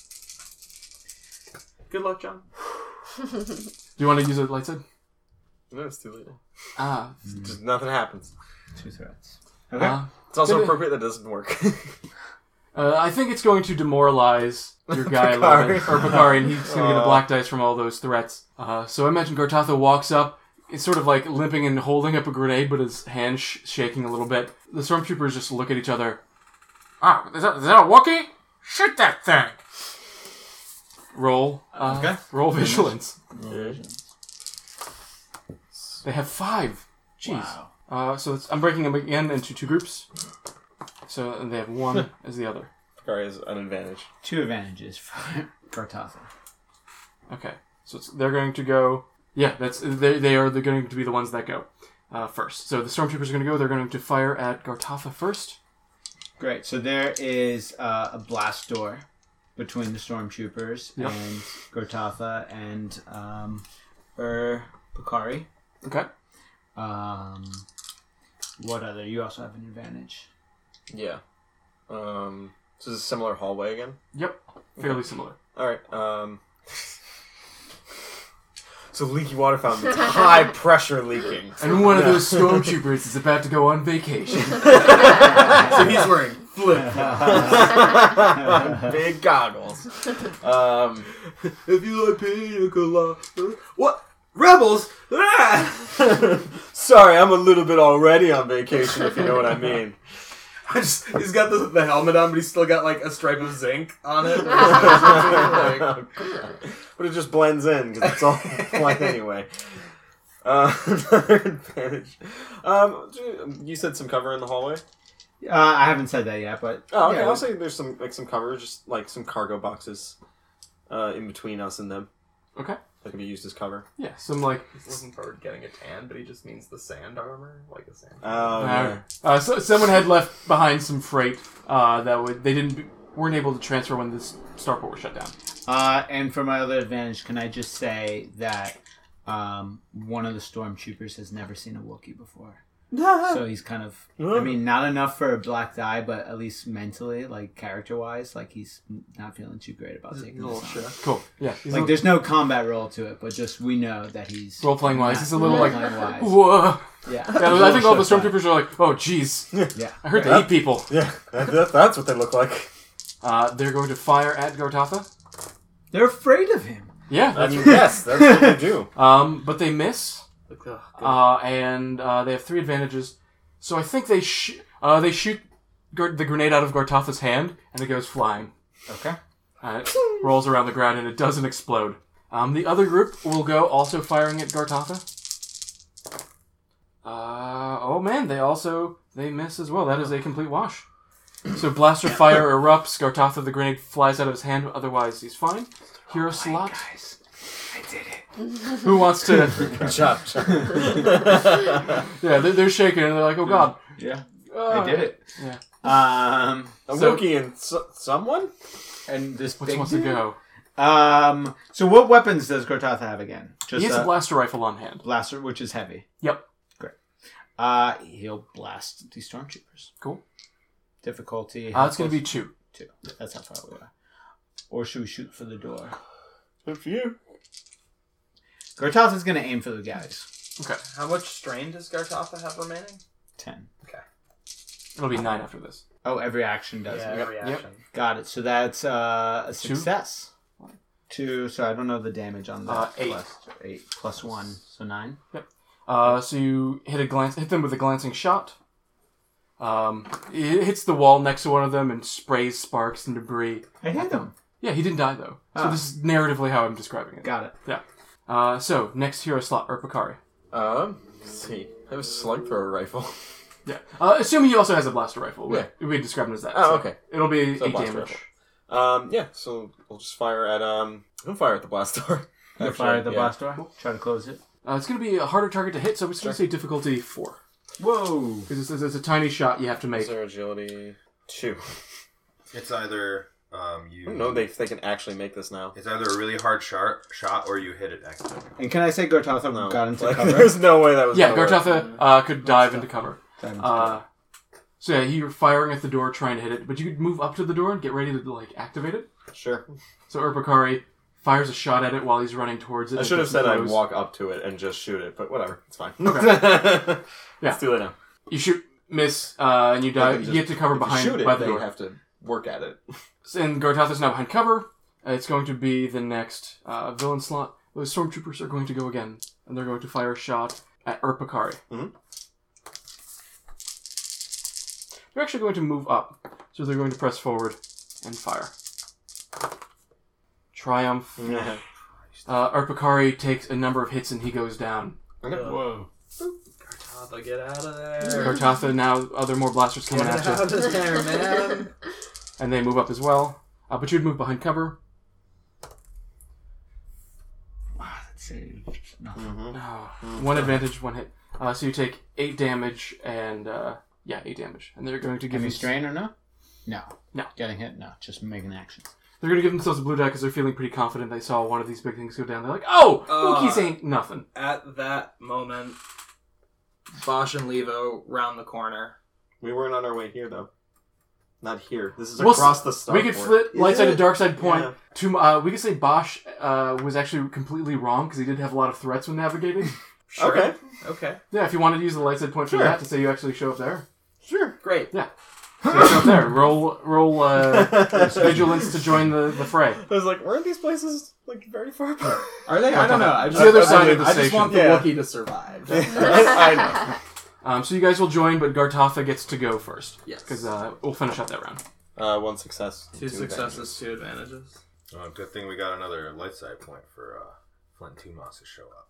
good luck, John. Do you want to use a light side? No, it's too late. Mm. Nothing happens. 2 threats. Okay. It's also Did it- appropriate that doesn't work. I think it's going to demoralize your guy a little bit. Or Bakari, and he's going to get a black dice from all those threats. So I imagine Gartatha walks up. It's sort of like limping and holding up a grenade, but his hand shaking a little bit. The stormtroopers just look at each other. Oh, is that a Wookiee? Shoot that thing! Roll. Okay. Roll vigilance. They have 5. Jeez. Wow. So I'm breaking them again into 2 groups. So they have 1 as the other. Bakari has an advantage. 2 advantages for Gartatha. Okay. So they're going to go... Yeah, they are going to be the ones that go first. So the stormtroopers are going to go. They're going to fire at Gartatha first. Great. So there is a blast door between the stormtroopers Yep. and Gartatha and Bakari. Okay. What other? You also have an advantage. Yeah. So this is a similar hallway again? Yep. Fairly similar. Alright, so leaky water fountain. It's high pressure leaking. And one of those stormtroopers is about to go on vacation. So he's wearing flip. Big goggles. If you like pina colada. What? Rebels? Ah! Sorry, I'm a little bit already on vacation, if you know what I mean. He's got the helmet on, but he's still got like a stripe of zinc on it. Like, But it just blends in, because it's all white anyway. Another advantage. You said some cover in the hallway? I haven't said that yet, but Oh, okay. yeah, I'll say there's some cover, just like some cargo boxes in between us and them. Okay. That can be used as cover. Yeah, some like... he's looking forward to getting a tan, but he just means the sand armor, like a sand. Oh, yeah. So someone had left behind some freight they weren't able to transfer when this starport was shut down. and for my other advantage, can I just say that one of the stormtroopers has never seen a Wookiee before? So he's kind of, I mean, not enough for a black die, but at least mentally, like character-wise, like he's not feeling too great about taking this on. Cool. Yeah. He's Like, there's no combat roll to it, but just we know that he's role-playing wise, he's a little like... role-playing wise. Whoa. Yeah. Yeah, I think all the stormtroopers are like, oh, jeez. Yeah. I heard they eat people. Yeah, that's what they look like. They're going to fire at Gartatha. They're afraid of him. Yeah. I mean, yes, that's what they do. But they miss. Like, And they have 3 advantages. So I think they shoot the grenade out of Gartatha's hand, and it goes flying. Okay. It rolls around the ground, and it doesn't explode. The other group will go also firing at Gartatha. Oh man, they miss as well. That is a complete wash. So blaster fire erupts. Gartatha, the grenade flies out of his hand. Otherwise, he's fine. Hero slot. Guys, I did it. Who wants to? Good job. Yeah, they're shaking, and they're like, "Oh God." Yeah. I did it. Yeah. A So- Wookiee and someone? And this Which big wants to go? So what weapons does Gartatha have again? Just He has a blaster rifle on hand. blaster, which is heavy. Yep. Great. He'll blast these stormtroopers. Cool. Difficulty. It's going to be 2. 2. That's how far we are. Or should we shoot for the door? Good for you. Gartatha's going to aim for the guys. Okay. how much strain does Gartatha have remaining? 10. It'll be 9 after this. Oh, every action does Yeah, it. every action. Got it. So that's a 2? success. 2. So I don't know the damage on that. 8. 8 plus 1. So 9. So you hit them with a glancing shot. It hits the wall next to one of them and sprays sparks and debris. I hit him. Yeah, he didn't die, though. So Oh. this is narratively how I'm describing it. Got it. Yeah. So, next hero slot, Urpakari. Let's see. I have a slug thrower rifle. Yeah. Assuming he also has a blaster rifle. Yeah. We describe it as that. Oh, so okay. It'll be So 8 blaster damage. rifle. Yeah, so we'll just fire at, I'll fire at the blast door. You fire the blast door. Try to close it. It's going to be a harder target to hit, so it's going to say difficulty 4. Whoa. Because it's a tiny shot you have to make. Is there agility 2? It's either I don't know if they can actually make this now. It's either a really hard shot or you hit it accidentally. And can I say Gortatha No. got into Like, cover? there's no way that was Yeah, gonna work. Gartatha could dive into cover. Dive into cover. So yeah, you're firing at the door trying to hit it, but you could move up to the door and get ready to, like, activate it. Sure. So Urpakari fires a shot at it while he's running towards it. I should have said I'd Close. walk up to it and just shoot it, but whatever. It's fine. Okay. Yeah. It's too late now. You shoot, miss, and you dive. You get to cover If you behind shoot it, by the then door. you have to work at it. And Gartatha's now behind cover. It's going to be the next villain slot. The stormtroopers are going to go again, and they're going to fire a shot at Urpakari. Mhm. They're actually going to move up, so they're going to press forward and fire. Triumph. Yeah. Urpakari takes a number of hits and he goes down. Whoa. Gartatha, get out of there. Gartatha now, other more blasters coming Get at you, out of there, man. and they move up as well. But you'd move behind cover. Let's see. Nothing. Mm-hmm. One advantage, one hit. So you take 8 damage and 8 damage, and they're going to give Give me you strain or no? No. No. Getting hit? No. Just making actions. They're going to give themselves a blue die because they're feeling pretty confident they saw one of these big things go down. They're like, oh, Wookiees ain't nothing. At that moment, Bosch and Levo round the corner. We weren't on our way here, though. Not here. This is We'll across the starport. We could flip light side it? and dark side point. Yeah. To we could say Bosch was actually completely wrong because he did have a lot of threats when navigating. Sure. Okay. Okay. Yeah, if you wanted to use the light side point for Sure. that to say you actually show up there. Sure. Great. Yeah. So you show up there. Roll vigilance to join the fray. I was like, weren't these places like very far apart? Are they? I don't know. I It's the other side of the I just station. want the Yeah. Wookiee to survive. I know. So you guys will join, but Gartatha gets to go first. Yes. Because we'll finish up that round. One success. Two successes, 2 advantages. Oh, good thing we got another light side point for Flint T-Moss to show up.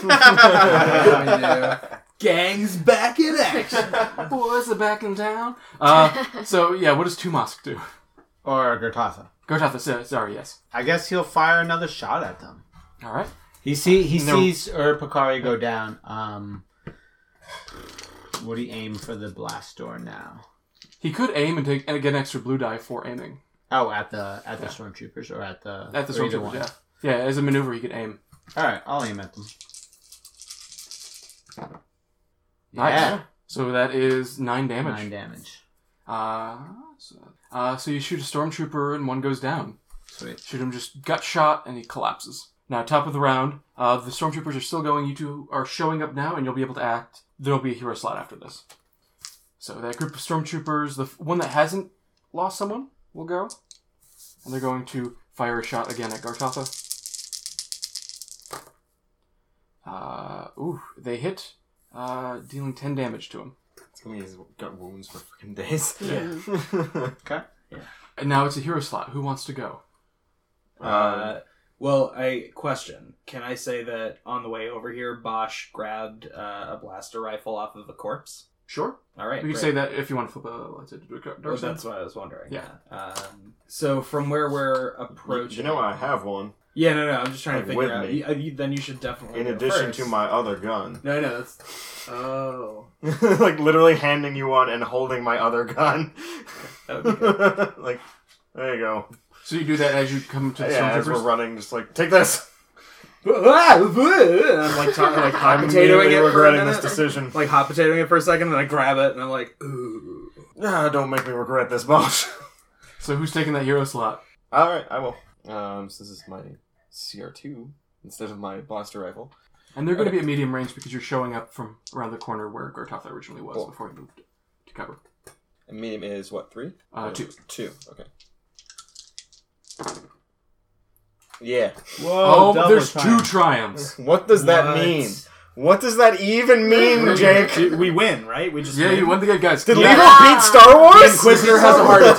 Gangs back in action. Boys are back in town. So yeah, what does Tumask do? Or Gortatha. Gartatha, sorry, yes. I guess he'll fire another shot at them. All right. He sees Urpakari go down. Would he aim for the blast door now? He could aim and get an extra blue die for aiming. Oh, at the stormtroopers or at the At the or either stormtroopers, one? yeah. Yeah, as a maneuver, he could aim. All right, I'll aim at them. Nice. Yeah, So that is 9 damage. 9 damage. So you shoot a stormtrooper and one goes down. Sweet. Shoot him just gut shot and he collapses. Now, top of the round, the stormtroopers are still going. You two are showing up now and you'll be able to act. There'll be a hero slot after this. So that group of stormtroopers, the one that hasn't lost someone, will go. And they're going to fire a shot again at Gartatha. They hit, dealing 10 damage to him. It's gonna mean he's got wounds for freaking days. Okay. And now it's a hero slot. Who wants to go? Well, question. Can I say that on the way over here, Bosch grabbed a blaster rifle off of the corpse? Sure. All right. You can great. say that if you want to flip a let's say dark Well, side. that's what I was wondering. Yeah. So from where we're approaching, You know I have one. Yeah, no. I'm just trying Like, to figure with out. me. Then you should definitely. In go addition first. to my other gun. No, that's. Oh. Like literally handing you one and holding my other gun. That would be good. Like, there you go. So you do that as you come to the Yeah, as we're stormtroopers? running, just like, take this. And I'm like, like hot I'm potatoing immediately it for a regretting minute. this decision. Like hot potatoing it for a second, and then I grab it, and I'm like, ooh. Don't make me regret this, Bosch. So who's taking that hero slot? Alright, I will. So this is my CR2 instead of my blaster rifle. And they're going to be at medium range because you're showing up from around the corner where Gartatha originally was Cool. before he moved to cover. And medium is what, 3? 2. 2, okay. Yeah. Oh, double there's triumph. 2 triumphs. What does that What? mean? What does that even mean, Jake? We win, right? We just Yeah, win. you won the good guys. Did Yeah. Levo beat Star Wars? The Inquisitor has a heart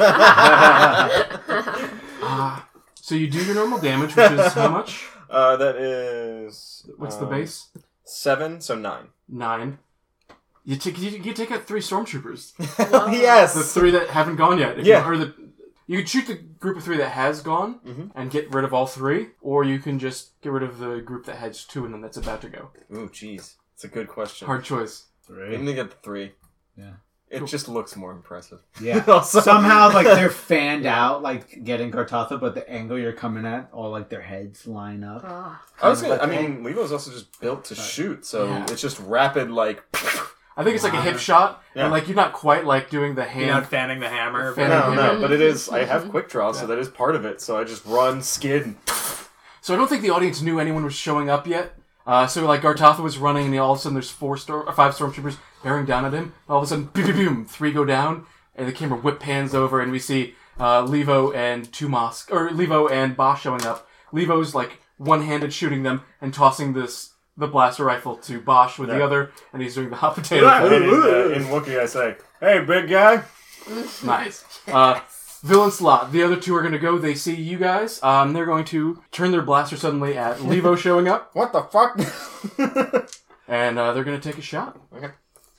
attack. So you do your normal damage, which is how much? That is... What's the base? 7, so 9. 9. You take out 3 stormtroopers. Yes! The 3 that haven't gone yet. Yeah. You can shoot the group of 3 that has gone and get rid of all 3, or you can just get rid of the group that has 2 in them that's about to go. Ooh, jeez. It's a good question. Hard choice. I'm gonna get the 3. Yeah. It just looks more impressive. Yeah. Also- Somehow, like, they're fanned out, like, getting Gartotha, but the angle you're coming at, all, like, their heads line up. Levo's also just built to shoot, so Yeah. it's just rapid, like... I think it's like a hip shot, Yeah. and like you're not quite like doing the hand. You're not fanning the hammer. Fanning No, but it is... I have quick draw, so Yeah. that is part of it, so I just run, skid, and... So I don't think the audience knew anyone was showing up yet. So like Gartotha was running, and all of a sudden there's 5 stormtroopers bearing down at him. All of a sudden, boom, boom, boom, 3 go down, and the camera whip pans over, and we see Levo and Levo and Bosch showing up. Levo's like one-handed shooting them and tossing the blaster rifle to Bosch with the Yeah. other, and he's doing the hot potato And thing. in Wookiee I say, "Hey, big guy!" Nice. Villain slot. The other 2 are going to go. They see you guys. They're going to turn their blaster suddenly at Levo showing up, What the fuck? and they're going to take a shot. Okay.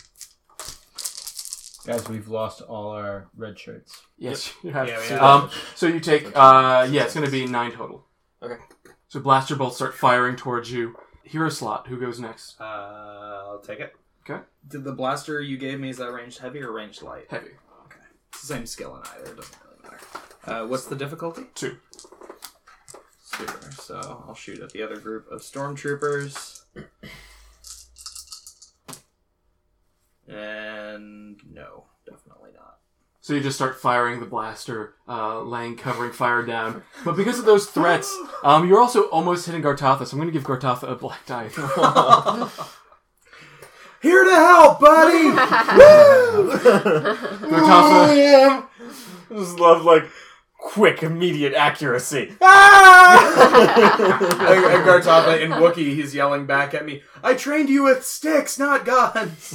Guys, we've lost all our red shirts. Yes, you have. Yeah, we have. So you take. It's going to be 9 total. Okay. So blaster bolts start firing towards you. Hero slot. Who goes next? I'll take it. Okay. Did the blaster you gave me, is that ranged heavy or ranged light? Heavy. It's the same skill in either. It doesn't really matter. What's the difficulty? 2. Super. So I'll shoot at the other group of stormtroopers. And no, definitely not. So you just start firing the blaster, covering fire down. But because of those threats, you're also almost hitting Gartotha. So I'm going to give Gartotha a black die. Here to help, buddy! Gartotha. I just love, like, quick, immediate accuracy. And Gartotha in Wookiee, he's yelling back at me, I trained you with sticks, not guns!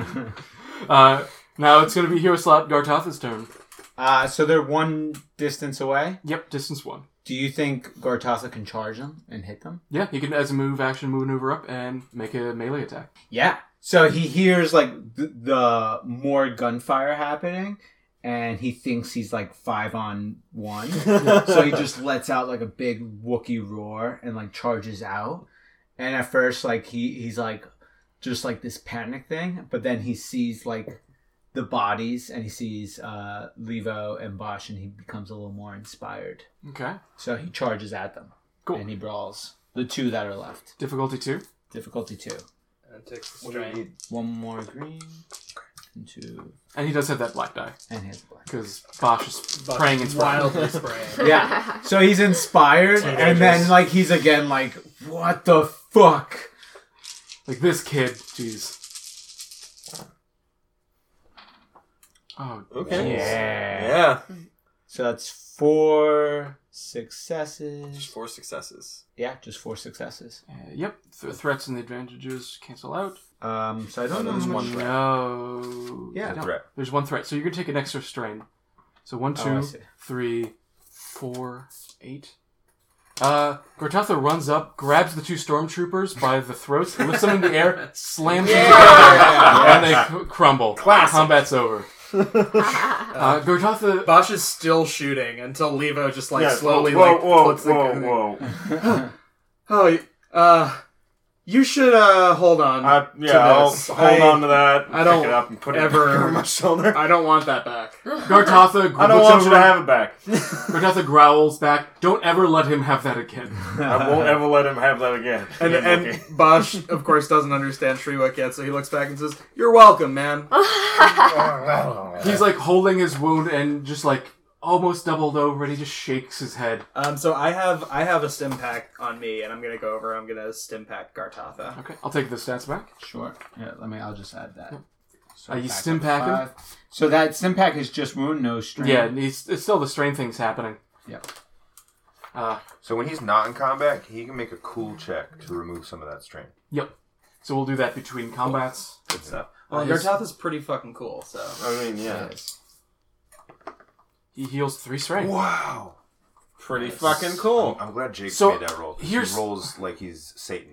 Now it's going to be hero slot Gartotha's turn. So they're one distance away. Yep, distance 1. Do you think Gartotha can charge them and hit them? Yeah, he can, as a move action, maneuver up and make a melee attack. Yeah. So he hears, like, the more gunfire happening, and he thinks he's, like, 5-on-1. So he just lets out, like, a big Wookiee roar and, like, charges out. And at first, like, he's, like, just, like, this panic thing. But then he sees, like, the bodies, and he sees Levo and Bosch, and he becomes a little more inspired. Okay. So he charges at them. Cool. And he brawls. The 2 that are left. Difficulty 2. Difficulty 2. And takes the strain. 1 more green. And 2. And he does have that black die. And he has black. Because Bosch is praying and Wildly spraying. Yeah. So he's inspired, and then, like, he's again like, what the fuck? Like this kid, jeez. Oh, Okay. Yeah. Yeah. So that's 4 successes. Just 4 successes. Yeah, just 4 successes. Yep. The threats and the advantages cancel out. So I don't know there's how one much- threat. No. Yeah, I don't. threat. There's 1 threat. So you're going to take an extra strain. So 1, Oh, 2, I see. 3, 4, 8. Gartotha runs up, grabs the 2 stormtroopers by the throats, lifts them in the air, slams them together, and they crumble. Classic. Combat's over. Gartotha... Bosch is still shooting until Levo just, like, Yeah, slowly, whoa, like, whoa, puts the whoa, gun. whoa. Oh, you should, hold on. Yeah, I'll this. hold on to that. I don't pick it up and put ever- it over my shoulder. I don't want that back. Gartotha I don't looks want you over, to have it back. Gartotha growls back, don't ever let him have that again. I won't ever let him have that again. And Bosch, of course, doesn't understand Shriwak yet, so he looks back and says, "You're welcome, man." He's like holding his wound and just like almost doubled over, and he just shakes his head. So I have a stim pack on me, and I'm gonna go over. I'm gonna stim pack Gartotha. Okay, I'll take the stats back. Sure. Yeah, I'll just add that. So You back stim up to pack him? 5. So that stim pack is just wound, no strain. Yeah, it's still the strain thing's happening. Yep. So when he's not in combat, he can make a cool check to remove some of that strain. Yep. So we'll do that between combats. Good stuff. Gartoth is pretty fucking cool, so. I mean, yeah. He heals 3 strength. Wow. Pretty fucking cool. I'm glad Jake So, made that roll. 'Cause here's- he rolls like he's Satan.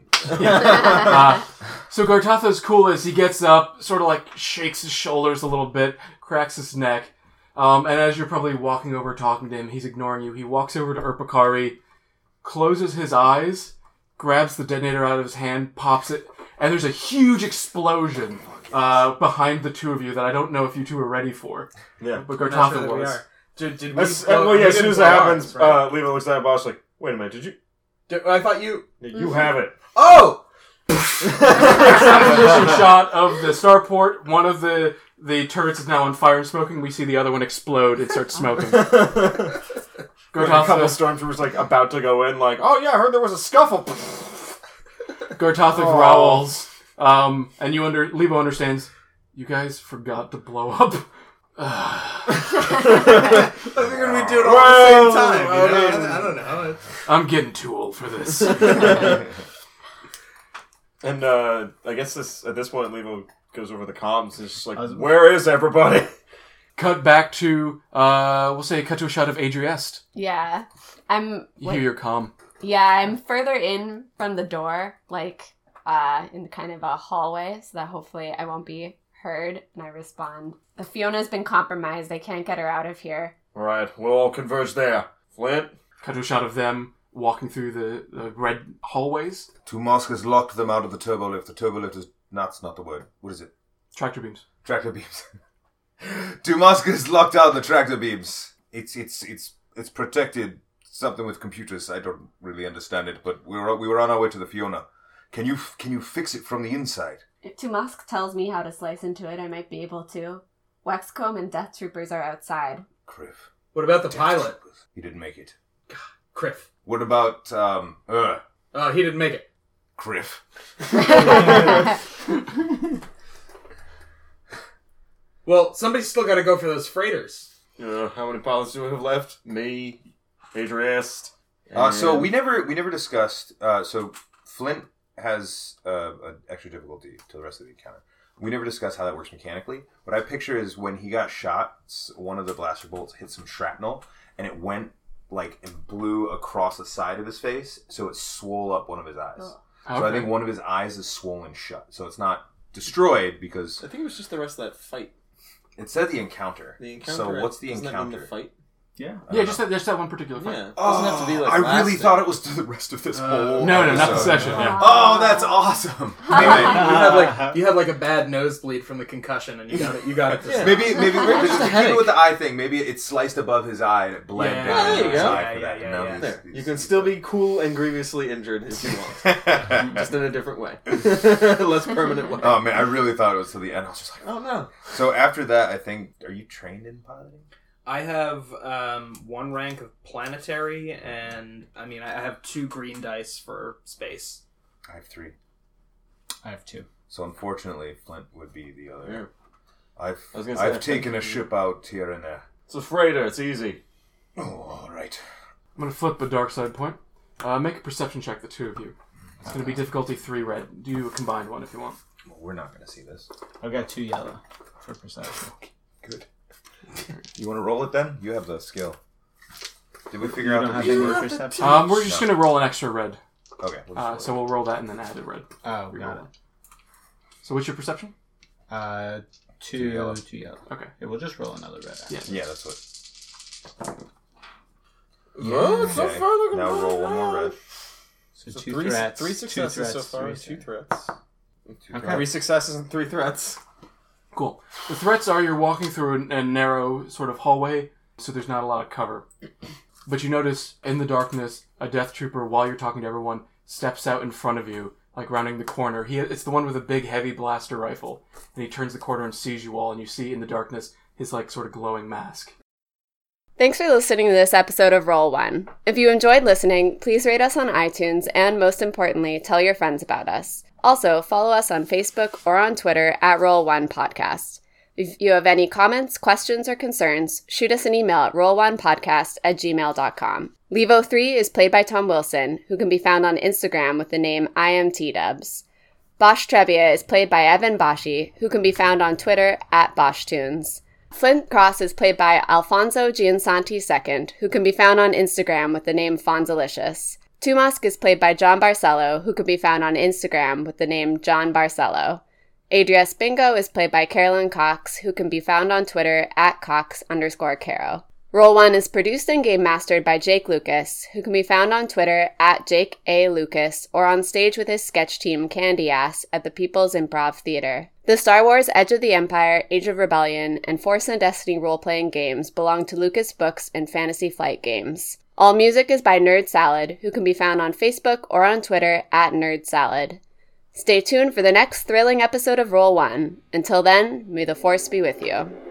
So Gartotho's cool as he gets up, sort of like shakes his shoulders a little bit, cracks his neck, and as you're probably walking over talking to him, he's ignoring you. He walks over to Urpakari, closes his eyes, grabs the detonator out of his hand, pops it, and there's a huge explosion behind the two of you that I don't know if you two are ready for. Yeah. But I'm not sure Gartotho that we was. are. Did we As blow- we as soon didn't as blow that happens, ours, right? Levo looks at the boss like, wait a minute, did you? I thought you. You have it. Oh! Exposition shot of the starport. One of the turrets is now on fire and smoking. We see the other one explode. It starts smoking. A couple Gartotho stormtroopers like about to go in, like, oh yeah, I heard there was a scuffle. growls, and Levo understands. You guys forgot to blow up. I think we're gonna be doing it all at the same time. I don't know. I'm getting too old for this. And I guess at this point, Levo goes over the comms. And it's just like, where is everybody? Cut back to we'll say cut to a shot of Adriest. Yeah. You hear your comm. Yeah, I'm further in from the door, like in kind of a hallway, so that hopefully I won't be heard. And I respond, Fiona's been compromised. I can't get her out of here. All right, we'll all converge there. Flint. Cut to a shot of them walking through the red hallways. Tumask has locked them out of the turbolift. The turbolift is not the word. What is it? Tractor beams. Tractor beams. Tumask has locked out the tractor beams. It's protected something with computers. I don't really understand it, but we were on our way to the Fiona. Can you fix it from the inside? If Tumask tells me how to slice into it, I might be able to. Waxcomb and Death Troopers are outside. Criff. What about the pilot? He didn't make it. Criff. What about Oh, he didn't make it. Criff? Well, somebody's still got to go for those freighters. How many pilots do we have left? Me, Adriest. So we never discussed. So Flint has an extra difficulty to the rest of the encounter. We never discussed how that works mechanically. What I picture is when he got shot, one of the blaster bolts hit some shrapnel, and it went and blew across the side of his face, so it swole up one of his eyes. Oh. So I think one of his eyes is swollen shut. So it's not destroyed because I think it was just the rest of that fight. it said the encounter. The encounter. So what's the Isn't that encounter? in the fight? Yeah. Yeah, just that one particular fight. Yeah. It doesn't have to be like I last really day. thought it was to the rest of this whole. No, not the episode. session. Yeah. Oh, that's awesome. You had like a bad nosebleed from the concussion, and you got it. You got it. Yeah. Maybe Just a keep it headache. with the eye thing. Maybe it sliced above his eye and it bled Yeah, down there you his go. eye Yeah, for that. yeah, And now yeah. There. these- You can still be cool and grievously injured if you want. Just in a different way. Less permanent way. Oh man, I really thought it was to the end. I was just like, Oh no. so after that, I think, are you trained in piloting? I have one rank of planetary, and I have 2 green dice for space. I have 3. I have 2. So unfortunately, Flint would be the other. Yeah. I was I've gonna say, I taken a think- ship out here and there. It's a freighter. It's easy. Oh, all right. I'm going to flip a dark side point. Make a perception check, the two of you. It's going to be difficulty 3 red. Do a combined one if you want. Well, we're not going to see this. I've got 2 yellow for perception. Good. You want to roll it then? You have the skill. Did we You figure don't out have the any beam? perception? We're just going to roll an extra red. Okay. We'll just So we'll roll that and then add a red. Oh, Reroll got one. So what's your perception? it. 2 yellow. 2 yellow. Okay. Yeah, we'll just roll another red. Yeah. Yeah, that's what. Oh, it's so Okay. far looking Now good. roll one more red. So, So 2 three threats. 3 2 successes threats, so far. 3 2 threats. Okay. 3 successes and 3 threats. Cool. The threats are you're walking through a narrow sort of hallway, so there's not a lot of cover. But you notice in the darkness, a death trooper, while you're talking to everyone, steps out in front of you, like rounding the corner. It's the one with a big, heavy blaster rifle. And he turns the corner and sees you all, and you see in the darkness his, sort of glowing mask. Thanks for listening to this episode of Roll One. If you enjoyed listening, please rate us on iTunes, and most importantly, tell your friends about us. Also, follow us on Facebook or on Twitter at Roll One Podcast. If you have any comments, questions, or concerns, shoot us an email at roll1podcast@gmail.com. Levo3 is played by Tom Wilson, who can be found on Instagram with the name IamTDubs. Bosch Trebia is played by Evan Boschi, who can be found on Twitter @BoschTunes. Flint Cross is played by Alfonso Giansanti II, who can be found on Instagram with the name Fonzalicious. Tumask is played by John Barcelo, who can be found on Instagram with the name John Barcelo. Adrias Bingo is played by Carolyn Cox, who can be found on Twitter @Cox_Caro. Roll One is produced and game mastered by Jake Lucas, who can be found on Twitter @JakeALucas or on stage with his sketch team Candy Ass at the People's Improv Theater. The Star Wars Edge of the Empire, Age of Rebellion, and Force and Destiny role-playing games belong to Lucas Books and Fantasy Flight Games. All music is by Nerd Salad, who can be found on Facebook or on Twitter @NerdSalad. Stay tuned for the next thrilling episode of Roll One. Until then, may the Force be with you.